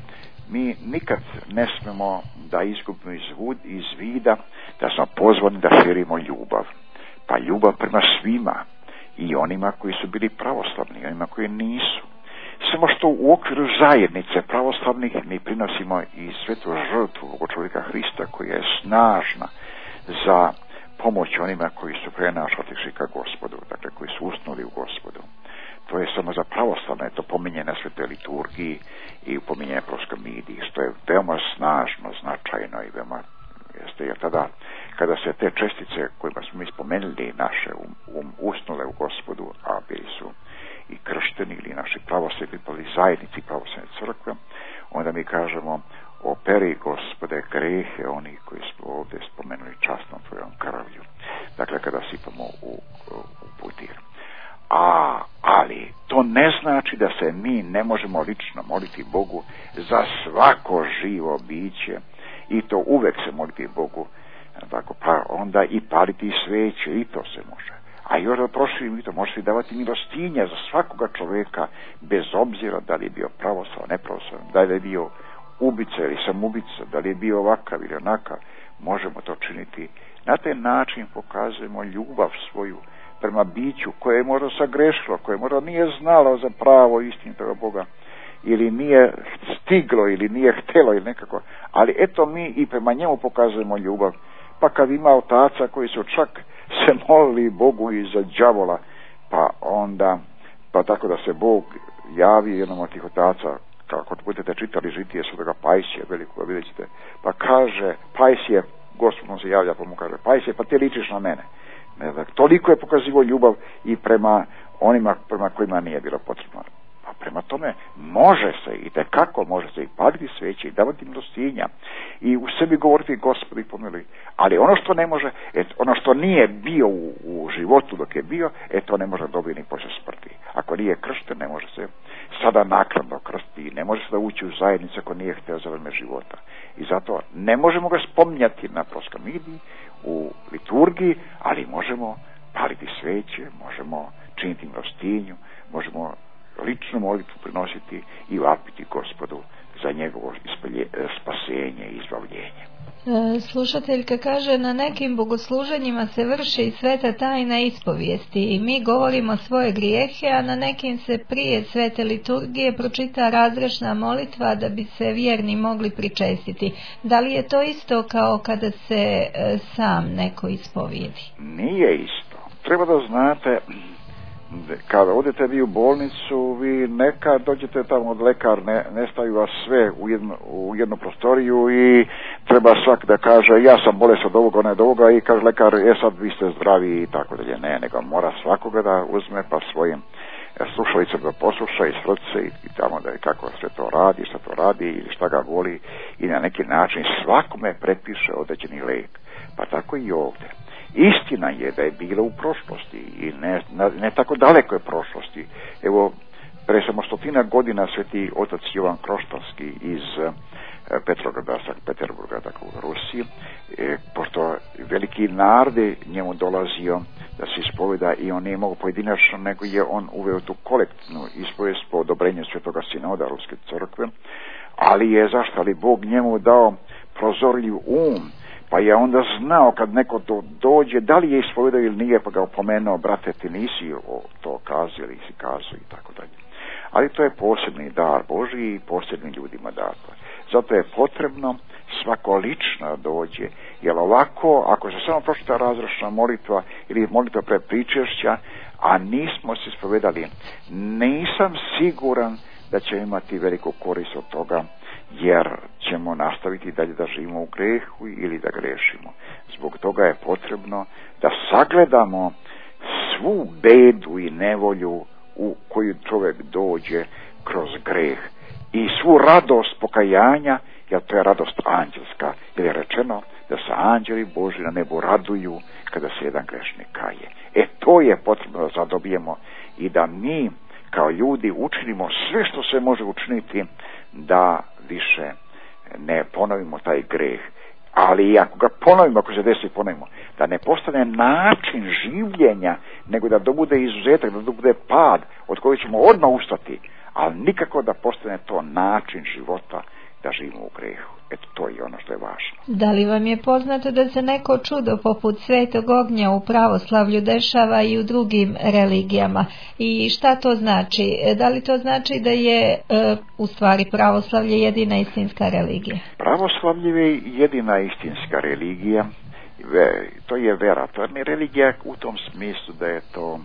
Mi nikad ne smemo da izgubimo iz vida da smo pozvani da širimo ljubav. Pa ljubav prema svima, i onima koji su bili pravoslavni, i onima koji nisu. Samo što u okviru zajednice pravoslavnih mi prinosimo i svetu žrtvu Boga čovjeka Hrista koja je snažna za pomoć onima koji su pre nas otišli ka Gospodu, dakle koji su usnuli u Gospodu. To je samo za pravoslavne, to pominje na svetoj liturgiji i upominje na proskomidiji, što je veoma snažno, značajno i veoma jeste, jer tada kada se te čestice kojima smo mi spomenuli naše um, um, usnule u Gospodu, a bili su i kršteni ili naši pravoslavni ili zajednici pravoslavne crkve, onda mi kažemo operi Gospode grehe oni koji smo ovdje spomenuli časnom tvojom krvlju. Dakle, kada sipamo u, u, u putir. A, ali to ne znači da se mi ne možemo lično moliti Bogu za svako živo biće i to uvek se moliti Bogu, tako, pa onda i paliti sveće, i to se može. A još da proširim i to, može se davati milostinja za svakoga čovjeka, bez obzira da li je bio pravoslavan, nepravoslavan, da li je bio ubica ili samubica, da li je bio ovakav ili onakav, možemo to činiti. Na taj način pokazujemo ljubav svoju prema biću koje je možda sagrešilo, koje možda nije znalo za pravo istinu toga Boga, ili nije stiglo ili nije htjelo ili nekako, ali eto mi i prema njemu pokazujemo ljubav. Pa kad ima otaca koji su čak se molili Bogu i za đavola, pa onda, pa tako da se Bog javi jednom od tih otaca, kako budete čitali žitije Svetoga Pajsija velikog, vidjet ćete, pa kaže Pajsije, Gospod se javlja pa mu kaže, Pajsije, pa ti ličiš na mene. Ne znam, toliko je pokazivo ljubav i prema onima prema kojima nije bilo potrebno. Pa prema tome može se i tekako može se i paliti sveće i davati milostinja i u sebi govoriti Gospodi pomiluj, ali ono što ne može, et, ono što nije bio u, u životu dok je bio, e to ne može dobiti ni poslije smrti. Ako nije kršten, ne može se sada naknadno krstiti, ne može se da ući u zajednicu ako nije htio za vreme života. I zato ne možemo ga spominjati na proskamidiji, u liturgiji, ali možemo paliti sveće, možemo činiti milostinju, možemo ličnu molitvu prinositi i vapiti Gospodu za njegovo ispalje, spasenje i izbavljenje. Slušateljka kaže, na nekim bogosluženjima se vrši i sveta tajna ispovijesti i mi govorimo svoje grijehe, a na nekim se prije svete liturgije pročita razgrešna molitva da bi se vjerni mogli pričestiti. Da li je to isto kao kada se sam neko ispovijedi? Nije isto. Treba da znate, kada odete vi u bolnicu, vi nekad dođete tamo od lekar, ne, ne staviju vas sve u jednu, u jednu prostoriju i treba svak da kaže ja sam bolest od ovoga, ne od ovoga i kaže lekar, je sad vi ste zdravi i tako dalje. Ne, nego mora svakoga da uzme pa svojim slušalicom da posluša i srce i, i tamo da je kako sve to radi, šta to radi ili šta ga voli i na neki način svakome prepiše određeni lek. Pa tako i ovdje. Istina je da je bilo u prošlosti i ne, ne tako dalekoj prošlosti. Evo, pre samo stotina godina sveti otac Jovan Kroštalski iz e, Petrograda, Sankt Peterburga, tako u Rusiji, e, pošto veliki narod njemu dolazio da se ispoveda i on nije mogo pojedinačno, nego je on uveo tu kolektivnu ispovest po odobrenju Svetoga Sinoda Ruske crkve, ali je zašto, ali Bog njemu dao prozorljiv um, pa je onda znao kad neko do, dođe, da li je ispovedao ili nije, pa ga opomenuo, brate, ti nisi to kazao ili si kazao i tako dalje. Ali to je posebni dar Božji i posebnim ljudima dato. Zato je potrebno svako lično dođe, jer ovako, ako se samo pročita razrešna molitva ili molitva pre pričešća, a nismo se ispovedali, nisam siguran da će imati veliku korist od toga, jer ćemo nastaviti dalje da živimo u grehu ili da grešimo. Zbog toga je potrebno da sagledamo svu bedu i nevolju u koju čovjek dođe kroz greh i svu radost pokajanja, jer to je radost anđelska, jer je rečeno da se anđeli Boži na nebu raduju kada se jedan grešnik kaje. E to je potrebno da zadobijemo i da mi kao ljudi učinimo sve što se može učiniti da više ne ponovimo taj greh. Ali ako ga ponovimo, ako se desi ponovimo, da ne postane način življenja, nego da to bude izuzetak, da to bude pad od kojeg ćemo odmah ustati, ali nikako da postane to način života da živimo u grehu. Eto, to je ono što je važno. Da li vam je poznato da se neko čudo poput svetog ognja u pravoslavlju dešava i u drugim religijama? I šta to znači? Da li to znači da je e, u stvari pravoslavlje jedina istinska religija? Pravoslavlje je jedina istinska religija. To je vera. To je religija u tom smislu da je to,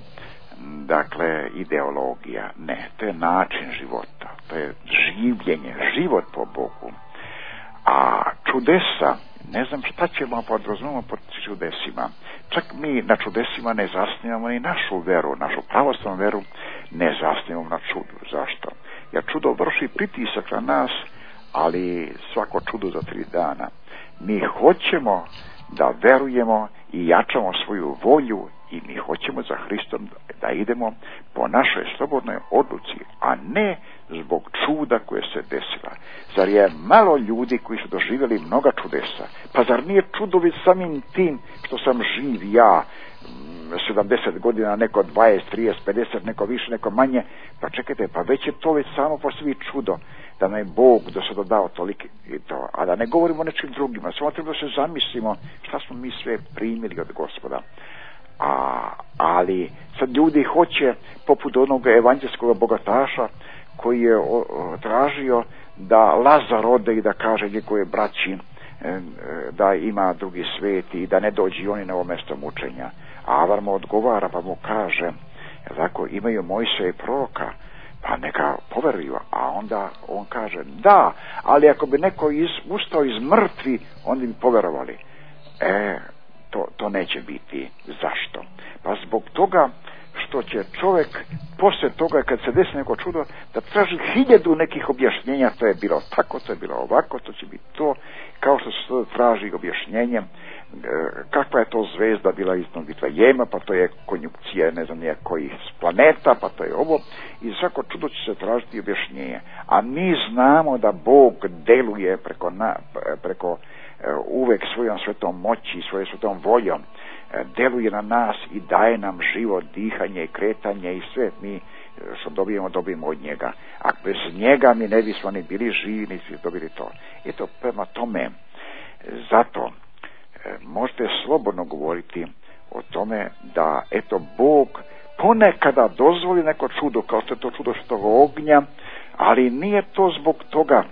dakle, ideologija. Ne, to je način života. To je življenje, život po Bogu. A čudesa, ne znam šta ćemo podrazumemo pod čudesima. Čak mi na čudesima ne zasnivamo ni našu veru, našu pravoslavnu veru ne zasnivamo na čudu. Zašto? Jer čudo vrši pritisak na nas, ali svako čudo za tri dana. Mi hoćemo da verujemo i jačamo svoju volju i mi hoćemo za Hristom da idemo po našoj slobodnoj odluci, a ne zbog čuda koje se desila. Zar je malo ljudi koji su doživjeli mnoga čudesa? Pa zar nije čudovi samim tim što sam živ ja, sedamdeset godina, neko dvadeset, trideset, pedeset, neko više, neko manje? Pa čekajte, pa već je to već samo po sebi čudo da nam je Bog do sada dao toliki i to. A da ne govorimo o nečim drugima, samo treba da se zamislimo šta smo mi sve primili od Gospoda. A, ali sad ljudi hoće poput onog evanđelskog bogataša koji je o, o, tražio da Lazar ode i da kaže njegove braći e, da ima drugi svet i da ne dođi oni na ovo mjesto mučenja. A Avram mu odgovara pa mu kaže, tako, imaju Mojsija i proroka, pa neka poveruju. A onda on kaže, da, ali ako bi neko iz, ustao iz mrtvi, oni bi poverovali. E, to, to neće biti. Zašto? Pa zbog toga što će čovjek poslije toga kad se desi neko čudo da traži hiljadu nekih objašnjenja, to je bilo tako, to je bilo ovako, to će biti to, kao što se to traži objašnjenje kakva je to zvezda bila iznad Vitlejema, pa to je konjunkcija ne znam nije kojih planeta, pa to je ovo, i svako čudo će se tražiti objašnjenje. A mi znamo da Bog deluje preko, na, preko uvek svojom svetom moći, svojom svetom voljom, deluje na nas i daje nam život, dihanje i kretanje i sve mi što dobijemo, dobijemo od njega. A bez njega mi ne bismo ni bili živi, nisi dobili to. Eto, prema tome, zato možete slobodno govoriti o tome da, eto, Bog ponekada dozvoli neko čudo, kao što je to čudo što ognja, ali nije to zbog toga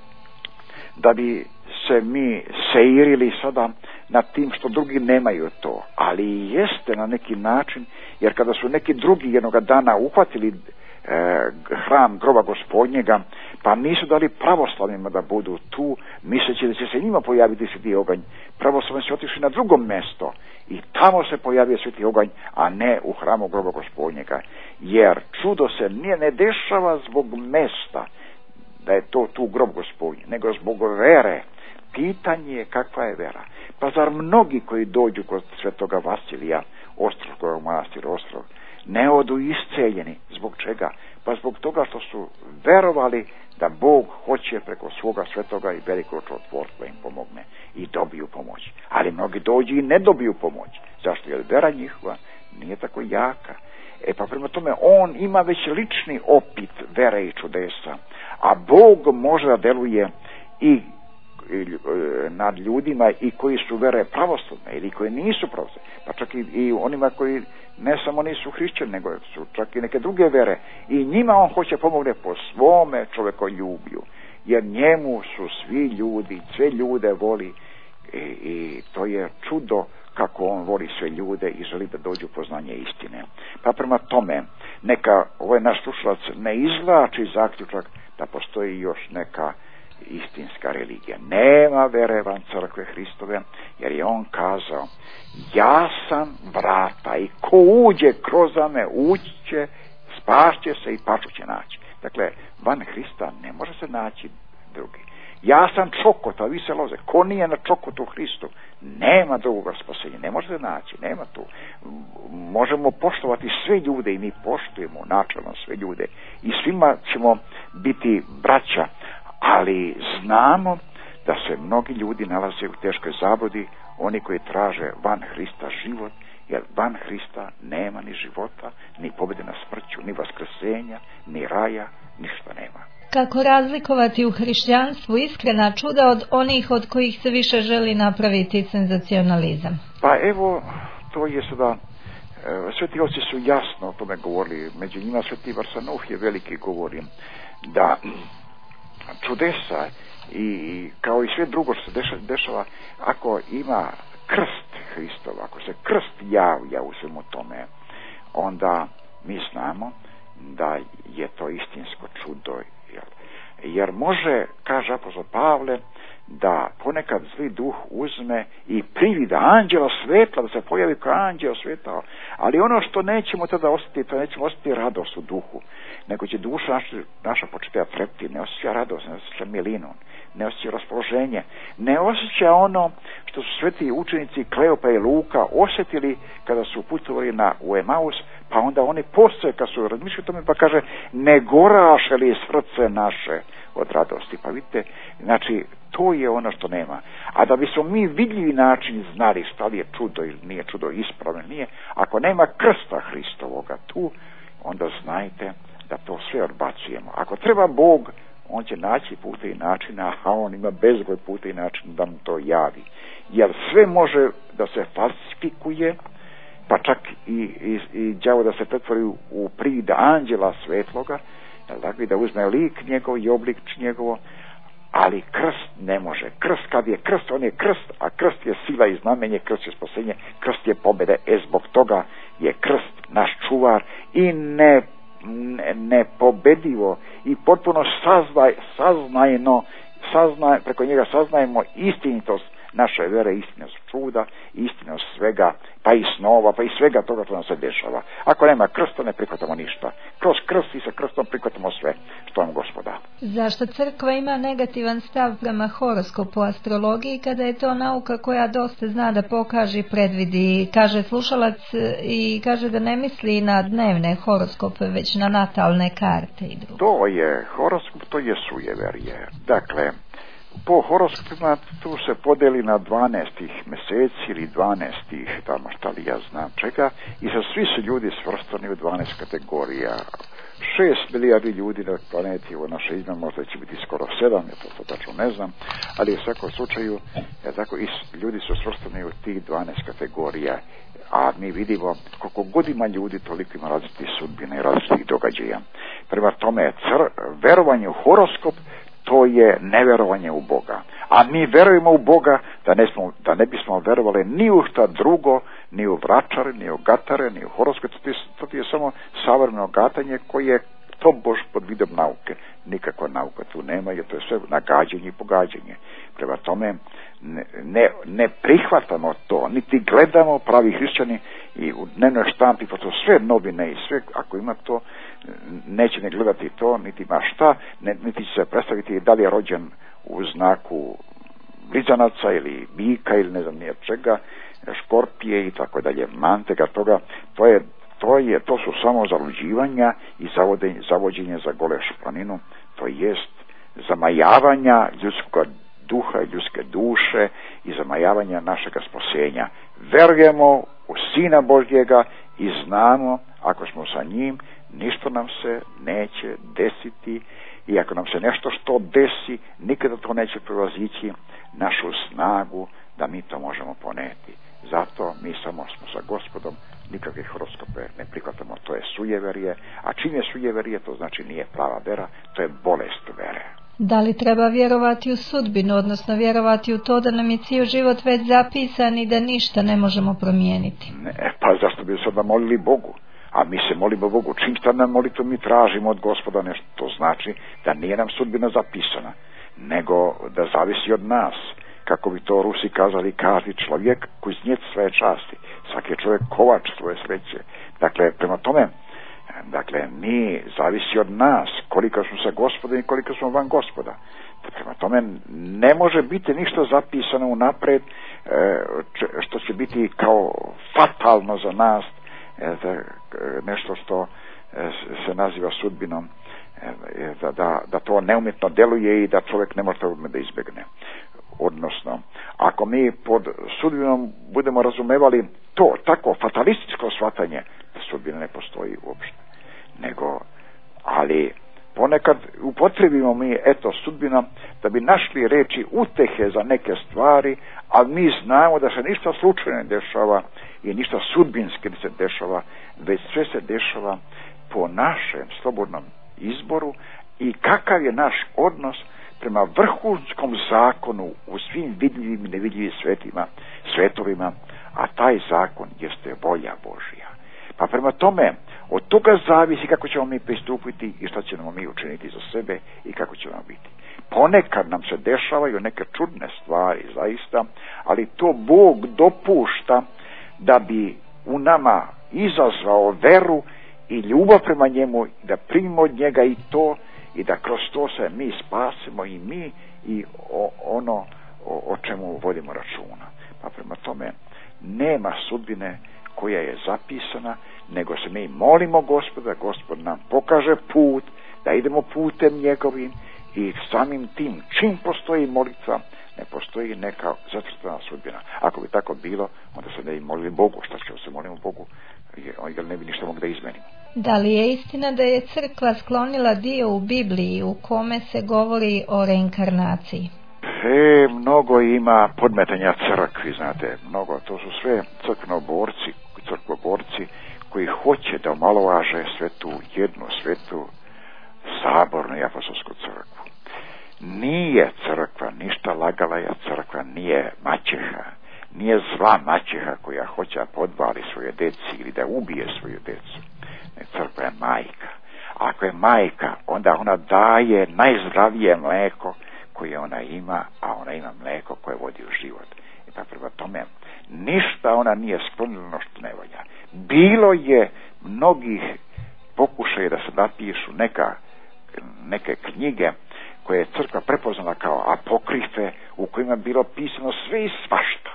da bi se mi seirili sada nad tim što drugi nemaju to, ali jeste na neki način, jer kada su neki drugi jednoga dana uhvatili e, hram groba Gospodnjega, pa nisu dali pravoslavnima da budu tu, misleći da će se njima pojaviti sveti oganj, pravoslavni su otišli na drugo mjesto i tamo se pojavio sveti oganj, a ne u hramu groba Gospodnjega, jer čudo se nije ne dešava zbog mesta da je to tu grob Gospodnji, nego zbog vere. Pitanje je kakva je vera. Pa zar mnogi koji dođu kod svetoga Vasilija, Ostroškog manastira Ostrog, ne odu isceljeni? Zbog čega? Pa zbog toga što su verovali da Bog hoće preko svoga svetoga i velikog čudotvorstva im pomogne i dobiju pomoć. Ali mnogi dođu i ne dobiju pomoć. Zašto? Jer vera njihova nije tako jaka. E pa prema tome on ima već lični opit vere i čudesa, a Bog može da deluje i nad ljudima i koji su vere pravoslavne ili koji nisu pravoslavne, pa čak i, i onima koji ne samo nisu hrišćani, nego su čak i neke druge vere, i njima on hoće pomogne po svome čovjekoljublju, jer njemu su svi ljudi, sve ljude voli i, i to je čudo kako on voli sve ljude i želi da dođu poznanje istine. Pa prema tome neka ovaj naš slušalac ne izvlači zaključak da postoji još neka istinska religija. Nema vere van crkve Hristove, jer je on kazao, ja sam vrata i ko uđe kroz me ući će, spašće se i paču će naći. Dakle, van Hrista ne može se naći drugi. Ja sam čokot, a vi se loze. Ko nije na čokotu Hristu, nema drugoga spasenja, ne može se naći, nema tu. Možemo poštovati sve ljude i mi poštujemo načelno sve ljude i svima ćemo biti braća, ali znamo da se mnogi ljudi nalaze u teškoj zabludi, oni koji traže van Hrista život, jer van Hrista nema ni života, ni pobjede na smrću, ni vaskrsenja, ni raja, ništa nema. Kako razlikovati u hrišćanstvu iskrena čuda od onih od kojih se više želi napraviti senzacionalizam? Pa evo, to je sada, sveti oci su jasno o tome govorili, među njima sveti Varsanov je veliki govori, da čudesa i kao i sve drugo što se dešava, ako ima krst Hristov, ako se krst javlja u svemu tome, onda mi znamo da je to istinsko čudo. Jer, jer može, kaže apostol Pavle, da ponekad zli duh uzme i privida anđela svetla, da se pojavi kao anđeo svetao, ali ono što nećemo tada osjetiti, to nećemo osjetiti radost u duhu, nego će duša naša, naša početi da trepti, ne osjeća radost, ne osjeća milinu, ne osjeća raspoloženje, ne osjeća ono što su sveti učenici Kleopa i Luka osjetili kada su putovali na u Emaus, pa onda oni postoje kad su razmišljali o tome, pa kaže, ne goraše li srce naše od radosti. Pa vidite, znači to je ono što nema. A da bismo mi vidljivi način znali šta li je čudo ili nije čudo, ispravno nije, ako nema krsta Hristovoga tu, onda znajte da to sve odbacujemo. Ako treba Bog, on će naći puta i načina, a on ima bezbroj puta i načina da mu to javi. Jer sve može da se falsifikuje, pa čak i, i, i đavo da se pretvori u prida anđela svetloga, tako, i da uzme lik njegov i oblik njegovo, ali krst ne može. Krst, kad je krst, on je krst, a krst je sila i znamenje, krst je spasenje, krst je pobjeda. E, zbog toga je krst naš čuvar i ne, ne, nepobedivo i potpuno saznaj, saznajno, saznaj, preko njega saznajemo istinitost naše vere, istinost čuda, istinost svega, pa i snova, pa i svega toga što nam se dešava. Ako nema krsta, ne prihvatamo ništa. Kroz krst i sa krstom prihvatamo sve što nam Gospod da. Zašto crkva ima negativan stav prema horoskopu, astrologiji, kada je to nauka koja dosta zna da pokaže i predvidi? Kaže slušalac i kaže da ne misli na dnevne horoskope, već na natalne karte i drugo. To je horoskop, to je sujeverje. Dakle, po horoskopima tu se podeli na dvanaestih mjeseci ili dvanaestih, tamo šta li ja znam čega, i sa svi su ljudi svrstani u dvanaest kategorija. Šest milijardi ljudi na planeti, ovo naše ime možda će biti skoro sedam, ja to, to tačno ne znam, ali u svakom slučaju ja tako, i ljudi su svrstani u tih dvanaest kategorija, a mi vidimo koliko god ima ljudi, toliko ima različitih sudbina i različitih događaja. Prema tome, cr, verovanje u horoskop, to je neverovanje u Boga. A mi verujemo u Boga da ne, smo, da ne bismo verovali ni u šta drugo, ni u vračare, ni u gatare, ni u horoskop. To, to, to je samo savremeno gatanje koje je to bož pod vidom nauke. Nikakva nauka tu nema, jer to je sve nagađanje i pogađanje. Prema tome ne, ne, ne prihvatamo to, niti gledamo pravi hrišćani i u dnevnoj štampi, pa to sve novine i sve, ako ima to, neće ne gledati to, niti ima šta, ne, niti će se predstaviti da li je rođen u znaku blizanaca ili bika ili ne znam nije čega, škorpije i tako dalje, mantega, toga, to je To, je, to su samo zaluđivanja i zavodenje, zavođenje za gole šplaninu, to jest zamajavanja ljudskog duha i ljudske duše i zamajavanja našega spasenja. Verujemo u Sina Božjega i znamo, ako smo sa njim, ništa nam se neće desiti, i ako nam se nešto što desi, nikada to neće prevazići našu snagu da mi to možemo poneti. Zato mi samo smo sa Gospodom, nikakve horoskope ne prihvatamo, to je sujeverje, a čim je sujeverje, to znači nije prava vera, to je bolest vere. Da li treba vjerovati u sudbinu, odnosno vjerovati u to da nam je cijel život već zapisan i da ništa ne možemo promijeniti? Ne, pa zašto bi se onda molili Bogu? A mi se molimo Bogu, čim šta nam molito mi tražimo od Gospoda nešto, to znači da nije nam sudbina zapisana, nego da zavisi od nas. Kako bi to Rusi kazali, kaži čovjek kuznjec svoje časti, svaki je čovjek kovač svoje sreće. Dakle, prema tome, dakle, mi zavisi od nas koliko smo sa Gospodom i koliko smo van Gospoda. Prema tome, ne može biti ništa zapisano unaprijed što će biti kao fatalno za nas, nešto što se naziva sudbinom, da, da, da to neumjetno deluje i da čovjek ne može da izbjegne. Odnosno, ako mi pod sudbinom budemo razumevali to, tako fatalističko shvatanje, da sudbina ne postoji uopšte. Nego, ali ponekad upotrebimo mi, eto, sudbina, da bi našli reči utehe za neke stvari, ali mi znamo da se ništa slučajno ne dešava i ništa sudbinski se dešava, već sve se dešava po našem slobodnom izboru i kakav je naš odnos prema vrhunskom zakonu u svim vidljivim i nevidljivim svetima, svetovima, a taj zakon jeste volja Božja. Pa prema tome, od toga zavisi kako ćemo mi pristupiti i šta ćemo mi učiniti za sebe i kako ćemo biti. Ponekad nam se dešavaju neke čudne stvari, zaista, ali to Bog dopušta da bi u nama izazvao veru i ljubav prema njemu, da primimo od njega i to, i da kroz to se mi spasimo i mi i o, ono o, o čemu vodimo računa. Pa prema tome nema sudbine koja je zapisana, nego se mi molimo Gospoda, Gospod nam pokaže put, da idemo putem njegovim i samim tim čim postoji molitva, ne postoji neka zacrtana sudbina. Ako bi tako bilo, onda se ne bi molili Bogu. Šta ćemo se molimo Bogu? Jer ne bi ništa mogli da izmenimo. Da li je istina da je crkva sklonila dio u Bibliji u kome se govori o reinkarnaciji? E, mnogo ima podmetanja crkvi, znate, mnogo, to su sve crkvenoborci, crkvoborci koji hoće da omalovaže svetu, jednu svetu sabornu i apostolsku crkvu. Nije crkva ništa lagala, ja crkva nije maćeha, nije zla maćeha koja hoće da podvali svoje deci ili da ubije svoju decu. Ne, crkva je majka. Ako je majka, onda ona daje najzdravije mleko koje ona ima, a ona ima mleko koje vodi u život. I pa prema tome, ništa ona nije sklonila što ne valja. Bilo je mnogih pokušaja da se napišu neka, neke knjige koje je crkva prepoznala kao apokrife, u kojima je bilo pisano sve i svašta.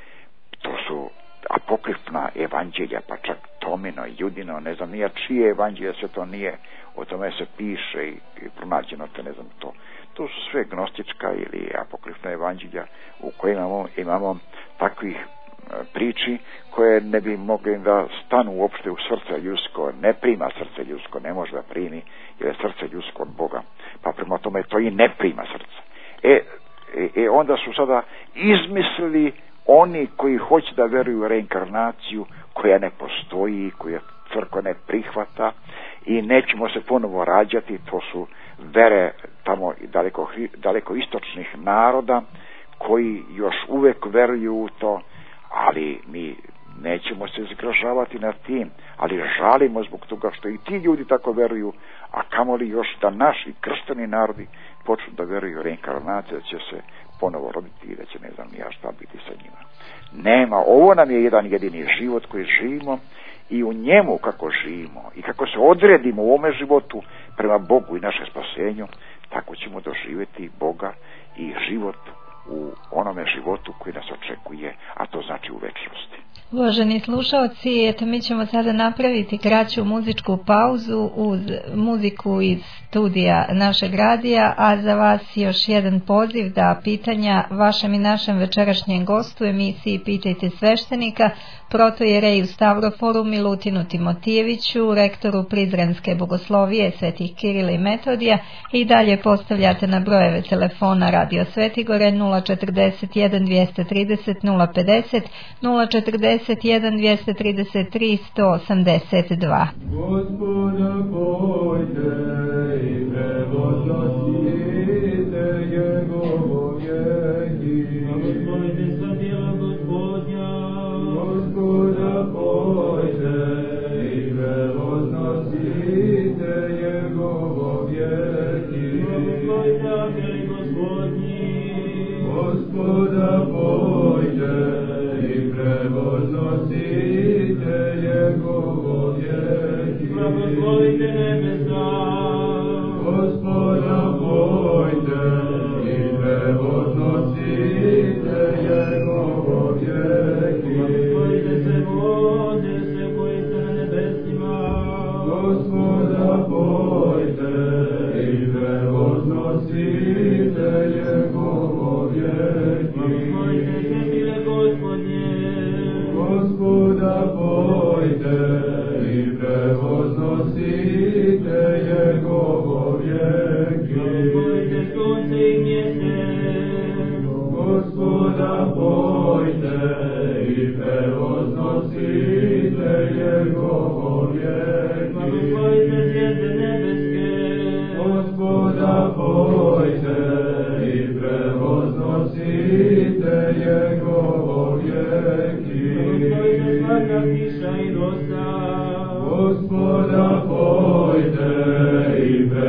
To su apokrifna evanđelja, pa čak Tomino, Judino, ne znam nija čije evanđelja, sve to nije, o tome se piše i, i pronađeno, te ne znam to. To su sve gnostička ili apokrifna evanđelja u kojima imamo, imamo takvih e, priči koje ne bi mogli da stanu uopšte u srce ljudsko, ne prima srce ljudsko, ne može da primi, jer je srce ljudsko od Boga, pa prema tome to i ne prima srce. E, e, e onda su sada izmislili oni koji hoće da veruju u reinkarnaciju, koja ne postoji, koja crkva ne prihvata i nećemo se ponovo rađati, to su vere tamo daleko, daleko istočnih naroda koji još uvek veruju u to, ali mi nećemo se zgražavati nad tim, ali žalimo zbog toga što i ti ljudi tako veruju, a kamoli još da naši kršćani narodi počnu da veruju u reinkarnaciju, da će se ponovo roditi i da će ne znam ja šta biti sa njima. Nema, ovo nam je jedan jedini život koji živimo i u njemu kako živimo i kako se odredimo u ovome životu prema Bogu i našem spasenju, tako ćemo doživjeti Boga i život u onome životu koji nas očekuje, a to znači u večnosti. Uvaženi slušalci, eto mi ćemo sada napraviti kraću muzičku pauzu uz muziku iz studija našeg radija, a za vas još jedan poziv da pitanja vašem i našem večerašnjem gostu emisiji Pitajte sveštenika, protojereju Stavroforu Milutinu Timotijeviću, rektoru Prizrenske bogoslovije Svetih Kirila i Metodija, i dalje postavljate na brojeve telefona Radio Svetigore nula četrdeset jedan dvjesto trideset nula pedeset, nula četrdeset jedan dvjesto trideset tri sto osamdeset dva. Gospoda pojte i prevoznosite njegovo vjeki. Gospodite sa djela Gospodnja. Gospoda pojte i prevoznosite njegovo vjeki. Gospodite angeli Gospodnji. Gospoda pojte i prevoznosite njegovo vjeki. Blagoslovite nebesa. Gospoda pojte i prevoznosite njegovo vjeki. Blagoslovite se vode, se koji ste na nebesima. Gospoda pojte i prevoznosite njegovo vjeki. Blagoslovite svetile Gospodnje. Gospoda pojte i prevoznosite njegovo vjeki. Blagoslovite sunce i mjesec. Gospoda pojte i prevoznosite njegovo vjeki. Blagoslovite zvijezde nebeske. Gospoda pojte i prevoznosite njegovo vjeki. Blagoslovite svaka kiša i rosa. Gospoda pojte i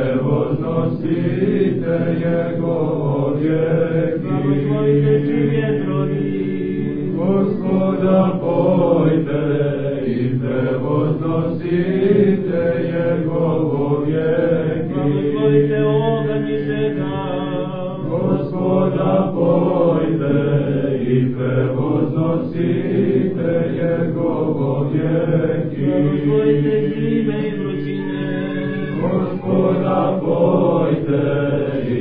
prevoznosite njegovo vjeki. Blagoslovite svi vjetrovi. Gospoda pojte i prevoznosite njegovo vjeki. Blagoslovite oganj i žega. Gospoda pojte i prevoznosite njegovo vjeki. Blagoslovite zime i vrućine. Gospoda pojte i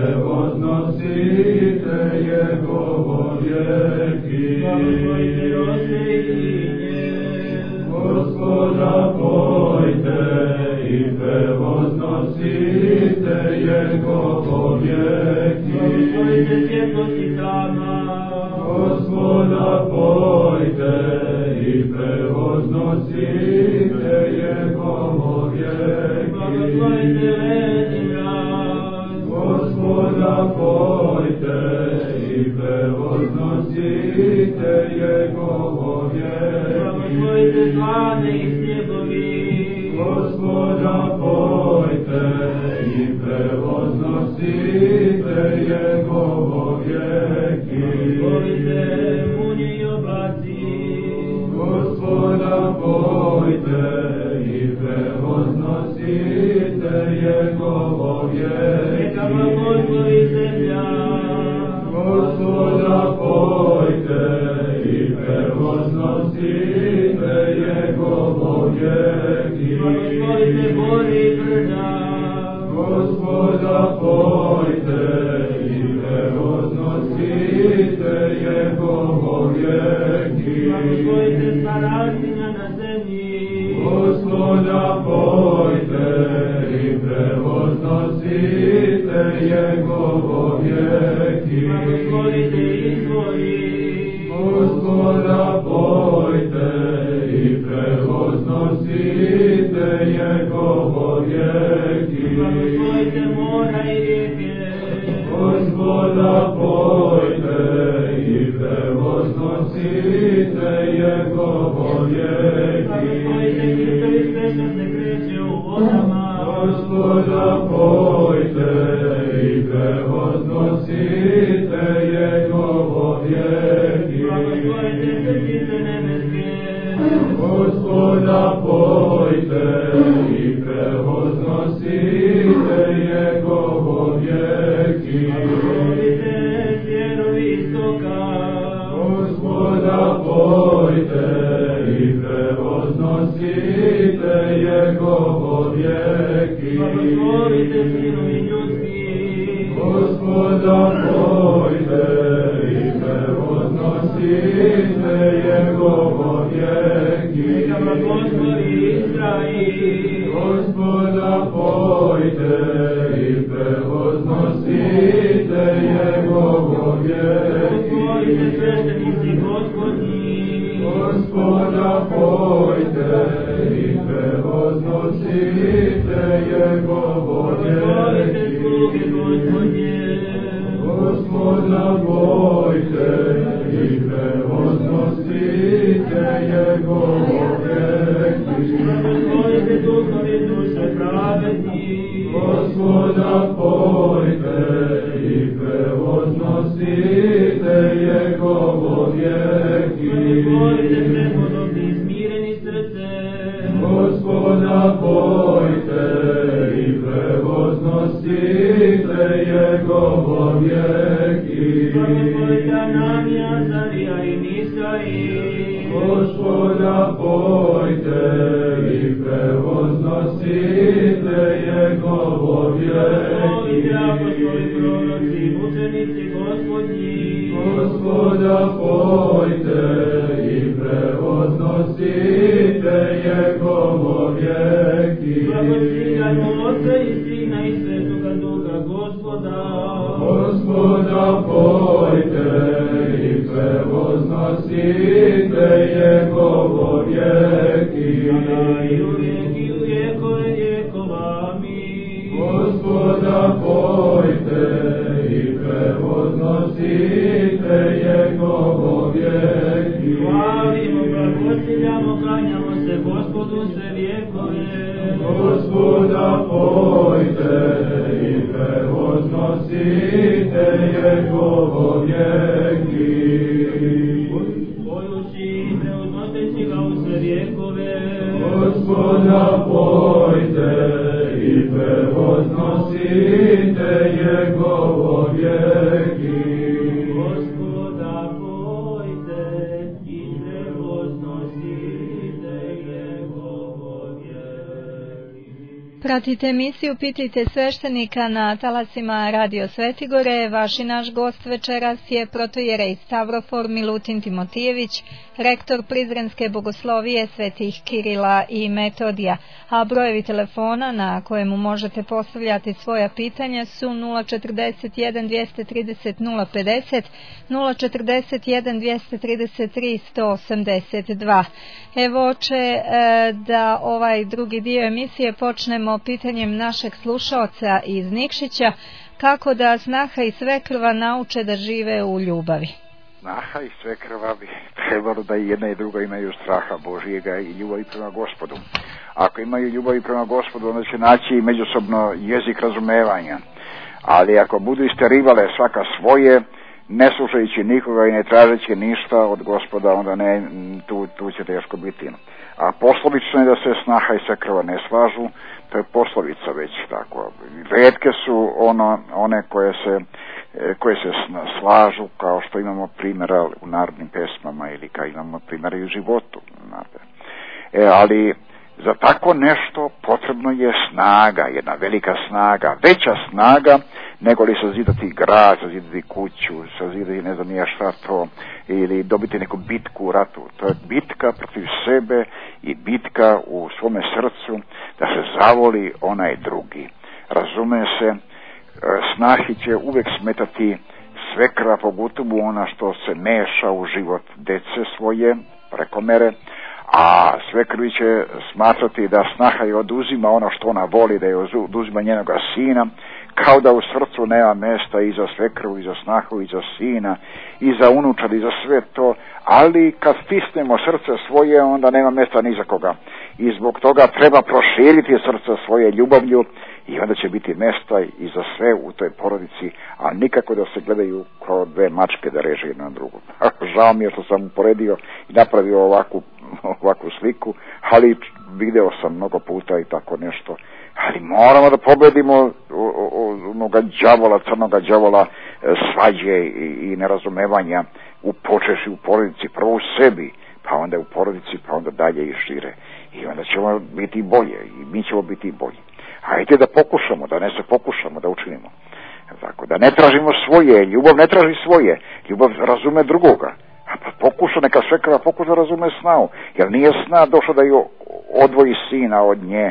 prevoznosite njegovo vjeki. Blagoslovite rose i linje. Gospoda pojte i prevoznosite njegovo vjeki. Blagoslovite svjetlosti hrama. Gospoda pojte i prevoznosite njegovo vjeki. Blagoslovite lede. prevoznosite Jegovo vjeki. Blagoslovite slane i snjegovi, Gospoda pojte i prevoznosite Jegovo vjeki. Blagoslovite munje i oblaci, Gospoda pojte i prevoznosite Jegovo vjeki. neka blagoslovi zemlja, Gospoda pojte i prevoznosite Jegovo vjeki. blagoslovite gori i brda, Gospoda pojte i prevoznosite Jegovo vjeki. blagoslovite starastinja na zemlji, Gospoda pojte i prevoznosite Jegovo vjeki. blagoslovite izvori, Gospoda pojte i prevoznosite Jegovo vjeki. blagoslovite mora i rijeke, Gospoda pojte i prevoznosite Jegovo vjeki. blagoslovite Hristovi sve što se kreće u vodama, Gospoda pojte i prevoznosite Jegovo vjeki. blagoslovite svetice nebeske, Gospoda pojte i prevoznosite Jegovo vjeki. blagoslovite zvjerovi istoka, Gospoda pojte i prevoznosite Jegovo vjeki. blagoslovite sinovi ljudski, Gospoda pojte i prevoznosite Jegovo vjeki. neka blagoslovi Izrail, Gospoda pojte i prevoznosite Jegovo vjeki. blagoslovite sveštenici Gospodnji, Gospoda pojte i prevoznosite Jegovo blagoslovite vjeki. sluge Gospodnje, Gospoda pojte i prevoznosite Jegovo vjeki. blagoslovite duhovi duše pravedni, Gospoda pojte i prevoznosite Jegovo vjeki. blagoslovite prepodobni i smireni srce, Gospoda pojte i prevoznosite Jegovo vjeki. blagoslovite Ananija, Azarija i Misail, Gospoda pojte i prevoznosite Jegovo vjeki. blagoslovite apostoli, proroci, mučenici Gospodnji, Gospoda pojte i prevoznosite Jegovo vjeki. blagosiljajmo Otca i Sina i Svetoga Duha Gospoda, Gospoda pojte i prevoznosite Jegovo vjeki. sada i uvijek i u vjekove vjekova. Amin. Gospoda pojte i prevoznosite Jegovo vjeki. Hvalimo, blagosiljamo, klanjamo se Gospodu sve vjekove. Gospoda pojte i prevoznosite Jegovo vjeki. Pojući i preuznoseći ga u sve vjekove. Gospoda pojte i prevoznosite Jegovo vjeki. Gospoda pojte i prevoznosite Jegovo vjeki. Pratite emisiju Pitajte sveštenika na talasima Radio Svetigore. Vaš i naš gost večeras je protojerej Stavrofor Milutin Timotijević, rektor Prizrenske bogoslovije svetih Kirila i Metodija, a brojevi telefona na kojemu možete postavljati svoja pitanja su nula četrdeset jedan dvjesto trideset nula pedeset, nula četrdeset jedan dvjesto trideset tri sto osamdeset dva. Evo će da ovaj drugi dio emisije počnemo pitanjem našeg slušaoca iz Nikšića. kako da snaha i svekrva nauče da žive u ljubavi? Snaha i svekrva bi trebalo da i jedna i druga imaju straha Božijega i ljubavi prema Gospodu. Ako imaju ljubavi prema Gospodu, onda će naći međusobno jezik razumevanja. Ali ako budu isterivale svaka svoje, ne slušajući nikoga i ne tražeći ništa od Gospoda, onda ne, tu, tu će teško biti. A poslovično je da se snaha i svekrva ne slažu, to je poslovica već tako. Retke su ono, one koje se, koje se slažu, kao što imamo primjera u narodnim pesmama ili kao imamo primjera i u životu. E, ali za tako nešto potrebno je snaga, jedna velika snaga, veća snaga nego li sazidati grad, sazidati kuću, sazidati ne znam ja šta to, ili dobiti neku bitku u ratu. To je bitka protiv sebe i bitka u svome srcu da se zavoli onaj drugi. Razume se, snahi će uvijek smetati svekrva, pogotovo ona što se meša u život dece svoje preko mere, a svekrvi će smatrati da snaha je oduzima ono što ona voli, da je oduzima njenoga sina, kao da u srcu nema mjesta i za svekrvu, i za snahu, i za sina, i za unučad, i za sve to, ali kad stisnemo srce svoje, onda nema mjesta ni za koga. I zbog toga treba proširiti srce svoje ljubavlju i onda će biti mjesta i za sve u toj porodici, a nikako da se gledaju kao dve mačke da reže jedna na drugu. Žao mi je što sam uporedio i napravio ovakvu, ovakvu sliku, ali video sam mnogo puta i tako nešto. Ali moramo da pobedimo onoga đavola, crnoga đavola, svađe i, i nerazumevanja u počeši u porodici, prvo u sebi, pa onda u porodici, pa onda dalje i šire. I onda ćemo biti bolje i mi ćemo biti bolji. Hajde da pokušamo, da ne se pokušamo da učinimo. Tako, da ne tražimo svoje, ljubav ne traži svoje, ljubav razume drugoga. A pa pokuša, neka svekrva pokuša razume snahu, jer nije sna došla da ju odvoji sina od nje,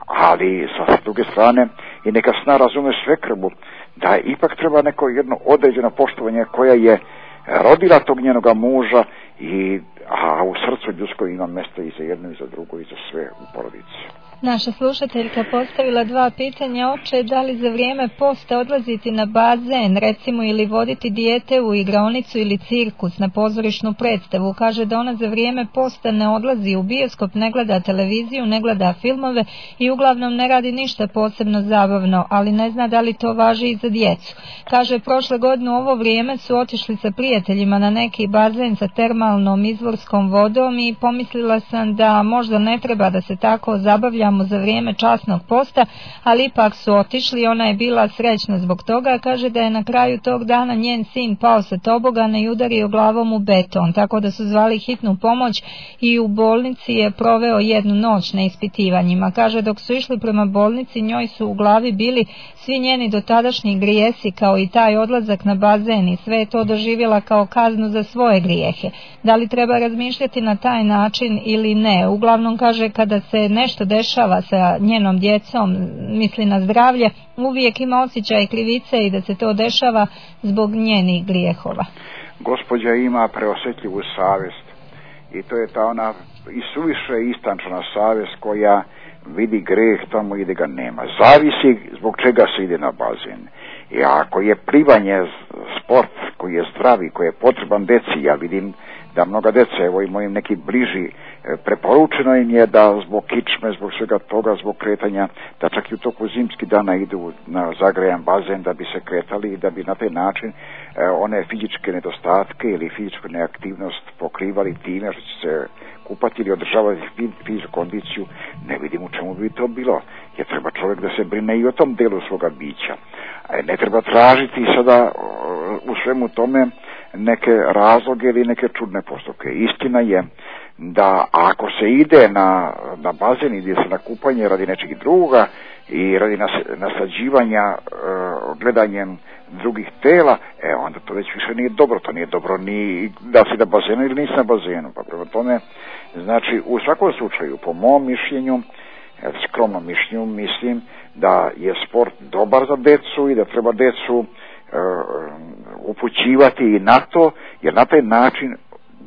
ali sa druge strane i neka sna razume svekrvu, da ipak treba neko jedno određeno poštovanje koja je rodila tog njenoga muža, i, a u srcu ljudskoj ima mjesta i za jedno i za drugo i za sve u porodici. Naša slušateljka postavila dva pitanja. Oče, da li za vrijeme posta odlaziti na bazen, recimo, ili voditi dijete u igraonicu ili cirkus, na pozorišnu predstavu? Kaže da ona za vrijeme posta ne odlazi u bioskop, ne gleda televiziju, ne gleda filmove i uglavnom ne radi ništa posebno zabavno, ali ne zna da li to važi i za djecu. Kaže, prošle godine u ovo vrijeme su otišli sa prijateljima na neki bazen sa termalnom izvorskom vodom i pomislila sam da možda ne treba da se tako zabavlja za vrijeme časnog posta, ali ipak su otišli. Ona je bila srećna zbog toga. Kaže da je na kraju tog dana njen sin pao sa tobogana i udario glavom u beton, tako da su zvali hitnu pomoć i u bolnici je proveo jednu noć na ispitivanjima. Kaže dok su išli prema bolnici njoj su u glavi bili svi njeni dotadašnji grijesi, kao i taj odlazak na bazen, i sve je to doživjela kao kaznu za svoje grijehe. Da li treba razmišljati na taj način ili ne? Uglavnom, kaže, kada se nešto dešava sa njenom djecom, misli na zdravlje, uvijek ima osjećaj krivice i da se to dešava zbog njenih grijehova. Gospođa ima preosjetljivu savjest i to je ta ona i suviše istančana savjest koja vidi grijeh tamo i da ga nema. Zavisi zbog čega se ide na bazen. I ako je plivanje sport koji je zdravi, koji je potreban deci, ja vidim da mnoga deca, evo i mojim neki bliži, preporučeno im je da zbog kičme, zbog svega toga, zbog kretanja, da čak i u toku zimskih dana idu na zagrejan bazen da bi se kretali i da bi na taj način e, one fizičke nedostatke ili fizičku neaktivnost pokrivali time što će se kupati ili održavati fizičku kondiciju. Ne vidim u čemu bi to bilo, jer treba čovjek da se brine i o tom delu svoga bića. E, ne treba tražiti sada u svemu tome neke razloge ili neke čudne postupke. Istina je da ako se ide na, na bazen, ide se na kupanje radi nečeg druga i radi nas, nasađivanja e, gledanjem drugih tela, e onda to već više nije dobro. To nije dobro ni da si na bazenu ili nisi na bazenu. Pa prema tome, znači u svakom slučaju, po mom mišljenju, skromnom mišljenju, mislim da je sport dobar za decu i da treba decu uh, upućivati i na to, jer na taj način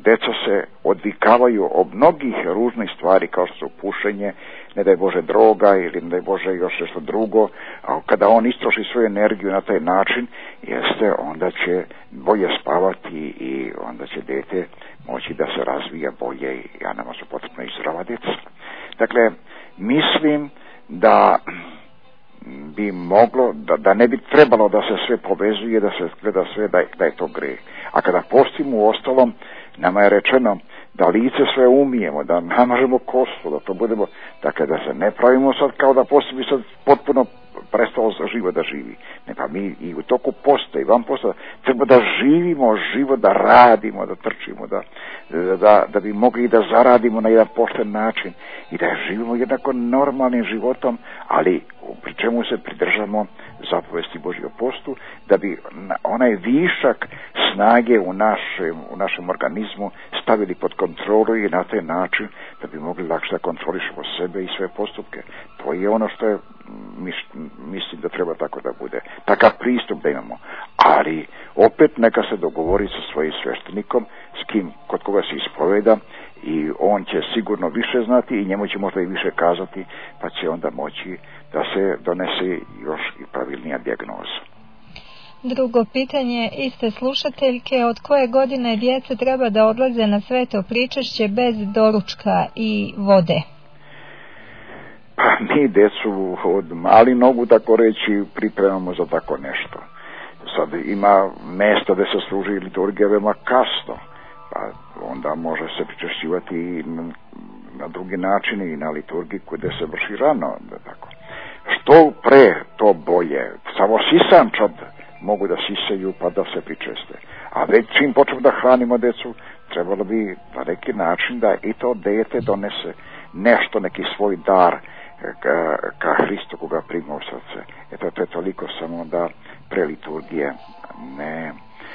deca se odvikavaju od mnogih ružnih stvari kao što su pušenje, ne daj Bože droga ili ne daj Bože još nešto drugo, a kada on istroši svoju energiju na taj način, jeste, onda će bolje spavati i onda će dete moći da se razvija bolje i ja nama su potrebno i zdrava djeca. Dakle, mislim da bi moglo, da, da ne bi trebalo da se sve povezuje, da se gleda sve da, da je to greh. A kada postimo u ostalom, nama je rečeno da lice sve umijemo, da namažemo kosu, da to budemo, dakle da se ne pravimo sad kao da posti bi sad potpuno prestalo za život da živi. Ne, pa mi i u toku posta i vam posta treba da živimo život, da radimo, da trčimo, da, da, da bi mogli da zaradimo na jedan pošten način i da živimo jednako normalnim životom, ali pri čemu se pridržamo zapovesti Božjeg postu, da bi onaj višak snage u našem, u našem organizmu stavili pod kontrolu i na taj način da bi mogli lakše da kontrolišemo sebe i sve postupke. To je ono što je, mislim da treba tako da bude. Takav pristup da imamo. Ali opet neka se dogovori sa svojim sveštenikom, s kim, kod koga se ispoveda, i on će sigurno više znati i njemu će možda i više kazati, pa će onda moći da se donese još i pravilnija dijagnoza. Drugo pitanje iste slušateljke, od koje godine djeca treba da odlaze na sveto pričešće bez doručka i vode? Pa mi djecu od mali nogu, tako reći, pripremamo za tako nešto. Sad ima mjesta gdje se služi liturgija veoma kasno, pa onda može se pričešćivati i na, na drugi način i na liturgiji gdje se vrši rano. Tako. Što pre, to bolje. Samo sisančad mogu da siseju pa da se pričeste. A već čim počnemo da hranimo decu, trebalo bi na neki način da i to dete donese nešto, neki svoj dar ka, ka Hristu koga prima u srce. Eto, to je toliko samo da pre liturgije ne,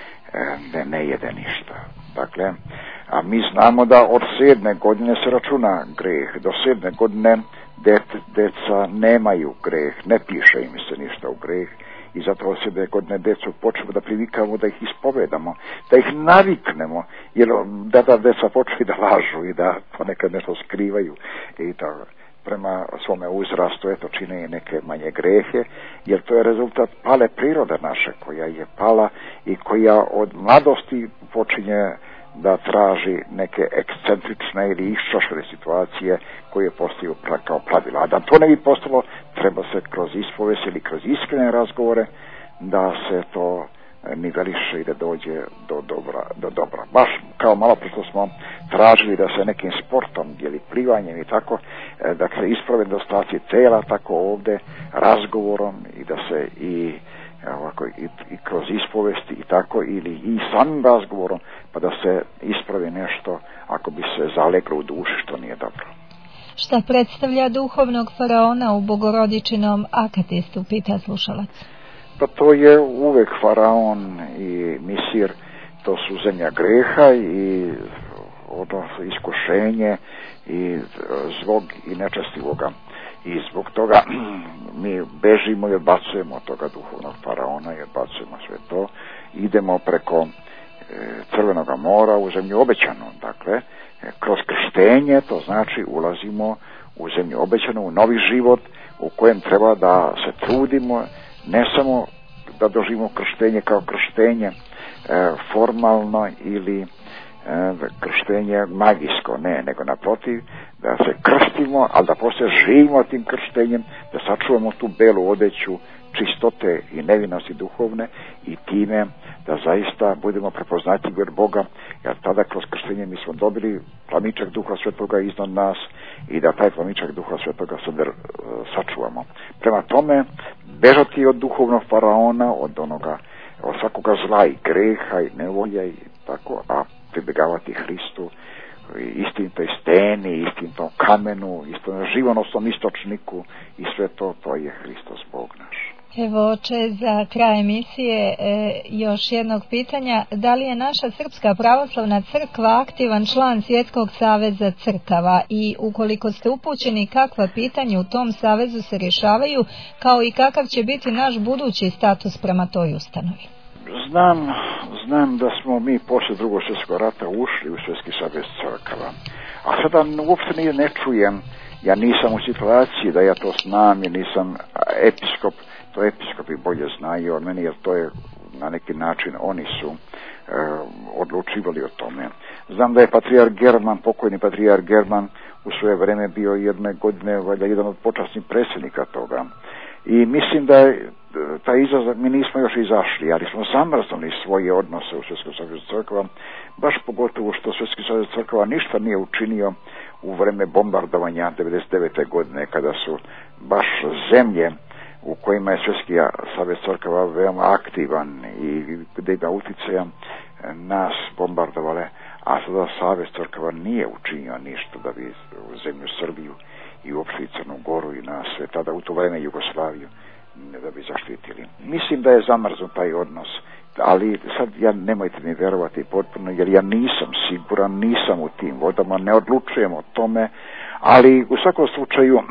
ne, ne jede ništa. Dakle, a mi znamo da od sedme godine se računa greh. Do sedme godine det, deca nemaju greh, ne piše im se ništa u greh. I zato od sedme godine decu počnemo da privikamo, da ih ispovedamo, da ih naviknemo, jer da da deca počne da lažu i da ponekad nešto skrivaju i da prema svome uzrastu eto čine i neke manje grehe, jer to je rezultat pale prirode naše, koja je pala i koja od mladosti počinje da traži neke ekscentrične ili iščašene situacije koje postaju kao pravila. A da to ne bi postalo, treba se kroz ispovest ili kroz iskrene razgovore da se to niveliše i da dođe do dobra, do dobra. Baš kao malo što smo tražili da se nekim sportom ili plivanjem i tako, da se isprave nedostaci tela, tako ovdje razgovorom i da se i ovako i, i kroz ispovesti i tako ili i samim razgovorom pa da se ispravi nešto ako bi se zaleglo u duši što nije dobro. Šta predstavlja duhovnog faraona u Bogorodičinom akatistu, pita slušalac? Pa to je uvek faraon i Misir, to su zemlja greha i ono iskušenje i zlog i nečestivoga. I zbog toga mi bežimo i odbacujemo od toga duhovnog faraona i odbacujemo sve to. Idemo preko e, Crvenog mora u zemlju obećanu. Dakle, e, kroz krštenje, to znači ulazimo u zemlju obećanu, u novi život u kojem treba da se trudimo, ne samo da doživimo krštenje kao krštenje e, formalno ili krštenje magijsko, ne, nego naprotiv da se krstimo, ali da poslije živimo tim krštenjem, da sačuvamo tu belu odeću čistote i nevinosti duhovne i time da zaista budemo prepoznatljivi od Boga, jer tada kroz krštenje mi smo dobili plamičak Duha Svetoga iznad nas i da taj plamičak Duha Svetoga sada sačuvamo. Prema tome, bežati od duhovnog faraona, od onoga, od svakoga zla i greha i nevolja i tako, a pribjegavati Hristu, istinitoj steni, istinitom kamenu, istinitom živonosnom istočniku i sve to, to je Hristos Bog naš. Evo, oče, za kraj emisije e, još jednog pitanja. Da li je naša Srpska pravoslavna crkva aktivan član Svjetskog saveza crkava i ukoliko ste upućeni kakva pitanja u tom savezu se rješavaju, kao i kakav će biti naš budući status prema toj ustanovi? Znam, znam da smo mi poslije drugog svjetskog rata ušli u Svjetski savez crkava, a sada uopće nije ne čujem, ja nisam u situaciji da ja to znam, jer nisam episkop, to episkopi bolje znaju od meni, jer to je na neki način, oni su e, odlučivali o tome. Znam da je patrijarh German, pokojni patrijarh German, u svoje vrijeme bio jedne godine valjda jedan od počasnih predsjednika toga. I mislim da je taj izazov, mi nismo još izašli, ali smo zamrznuli svoje odnose u Svjetskom savezu crkava, baš pogotovo što Svjetski savez crkava ništa nije učinio u vrijeme bombardovanja devedeset devete godine, kada su baš zemlje u kojima je Svjetski savez crkava veoma aktivan i gdje ga utjecaja nas bombardovale, a sada Savez crkava nije učinio ništa da bi u zemlju Srbiju i uopšte i Crnu Goru i nas sve tada u to vrijeme Jugoslaviju da bi zaštitili. Mislim da je zamrznut taj odnos, ali sad ja nemojte mi vjerovati potpuno, jer ja nisam siguran, nisam u tim vodama, ne odlučujem o tome, ali u svakom slučaju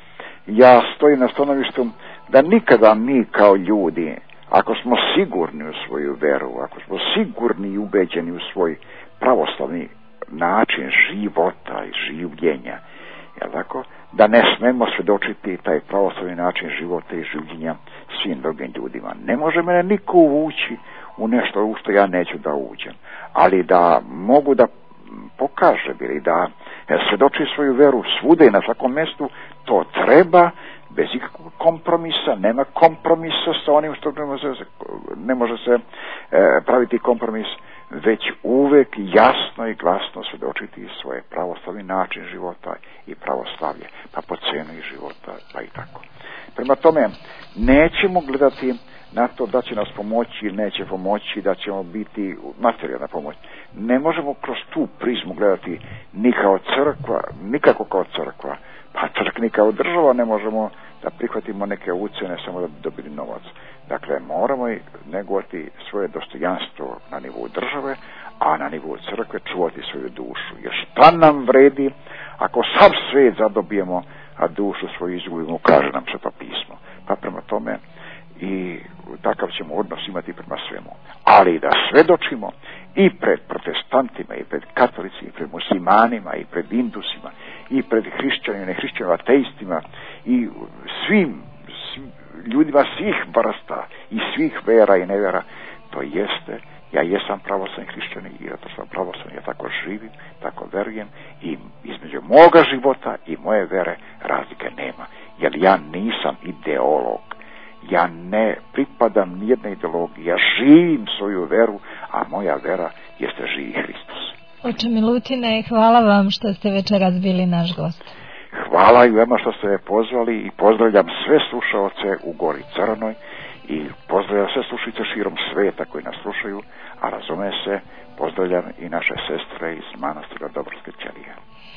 ja stojim na stanovištu da nikada mi kao ljudi, ako smo sigurni u svoju veru, ako smo sigurni i ubeđeni u svoj pravoslavni način života i življenja, jel tako, da ne smemo svjedočiti taj pravoslavni način života i življenja svim drugim ljudima. Ne može mene niko uvući u nešto u što ja neću da uđem, ali da mogu da pokažem ili da svjedoči svoju veru svude i na svakom mjestu, to treba bez ikakvog kompromisa, nema kompromisa sa onim što ne može se, ne može se e, praviti kompromis, već uvek jasno i glasno svjedočiti svoje pravoslavni način života i pravoslavlje, pa po cenu i života, pa i tako. Prema tome, nećemo gledati na to da će nas pomoći ili neće pomoći, da ćemo biti materijalna pomoć. Ne možemo kroz tu prizmu gledati ni kao crkva, nikako kao crkva, pa čak ni kao država ne možemo da prihvatimo neke ucjene samo da bi dobili novac. Dakle, moramo i negovati svoje dostojanstvo na nivou države, a na nivou crkve čuvati svoju dušu. Jer šta nam vredi ako sav svijet zadobijemo, a dušu svoju izgubimo, kaže nam Sveto pismo. Pa prema tome i takav ćemo odnos imati prema svemu. Ali da svedočimo i pred protestantima, i pred katolicima, i pred muslimanima, i pred indusima, i pred hrišćanima, i nehrišćanima, ateistima, i svim, svim ljudima svih vrsta i svih vera i nevera, to jeste, ja jesam pravoslavni hrišćanin i zato sam pravoslavni, ja tako živim, tako verujem i između moga života i moje vere razlike nema, jer ja nisam ideolog, ja ne pripadam nijednoj ideologiji, ja živim svoju veru, a moja vera jeste živi Hristos. Oče Milutine, hvala vam što ste večeras bili naš gost. Hvala i vama što ste me pozvali i pozdravljam sve slušaoce u Gori Crnoj i pozdravljam sve slušalice širom sveta koji nas slušaju, a razume se, pozdravljam i naše sestre iz manastira Dobrske Ćelije.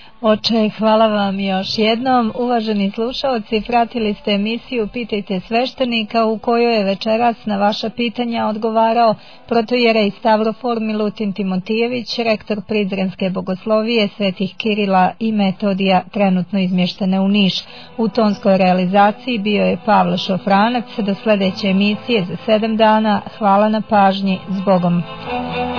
Oče, hvala vam još jednom. Uvaženi slušaoci, pratili ste emisiju Pitajte sveštenika u kojoj je večeras na vaša pitanja odgovarao protojerej Stavrofor Milutin Timotijević, rektor Prizrenske bogoslovije Svetih Kirila i Metodija, trenutno izmještene u Niš. U tonskoj realizaciji bio je Pavle Šofranac. Do sljedeće emisije za sedam dana. Hvala na pažnji. S Bogom.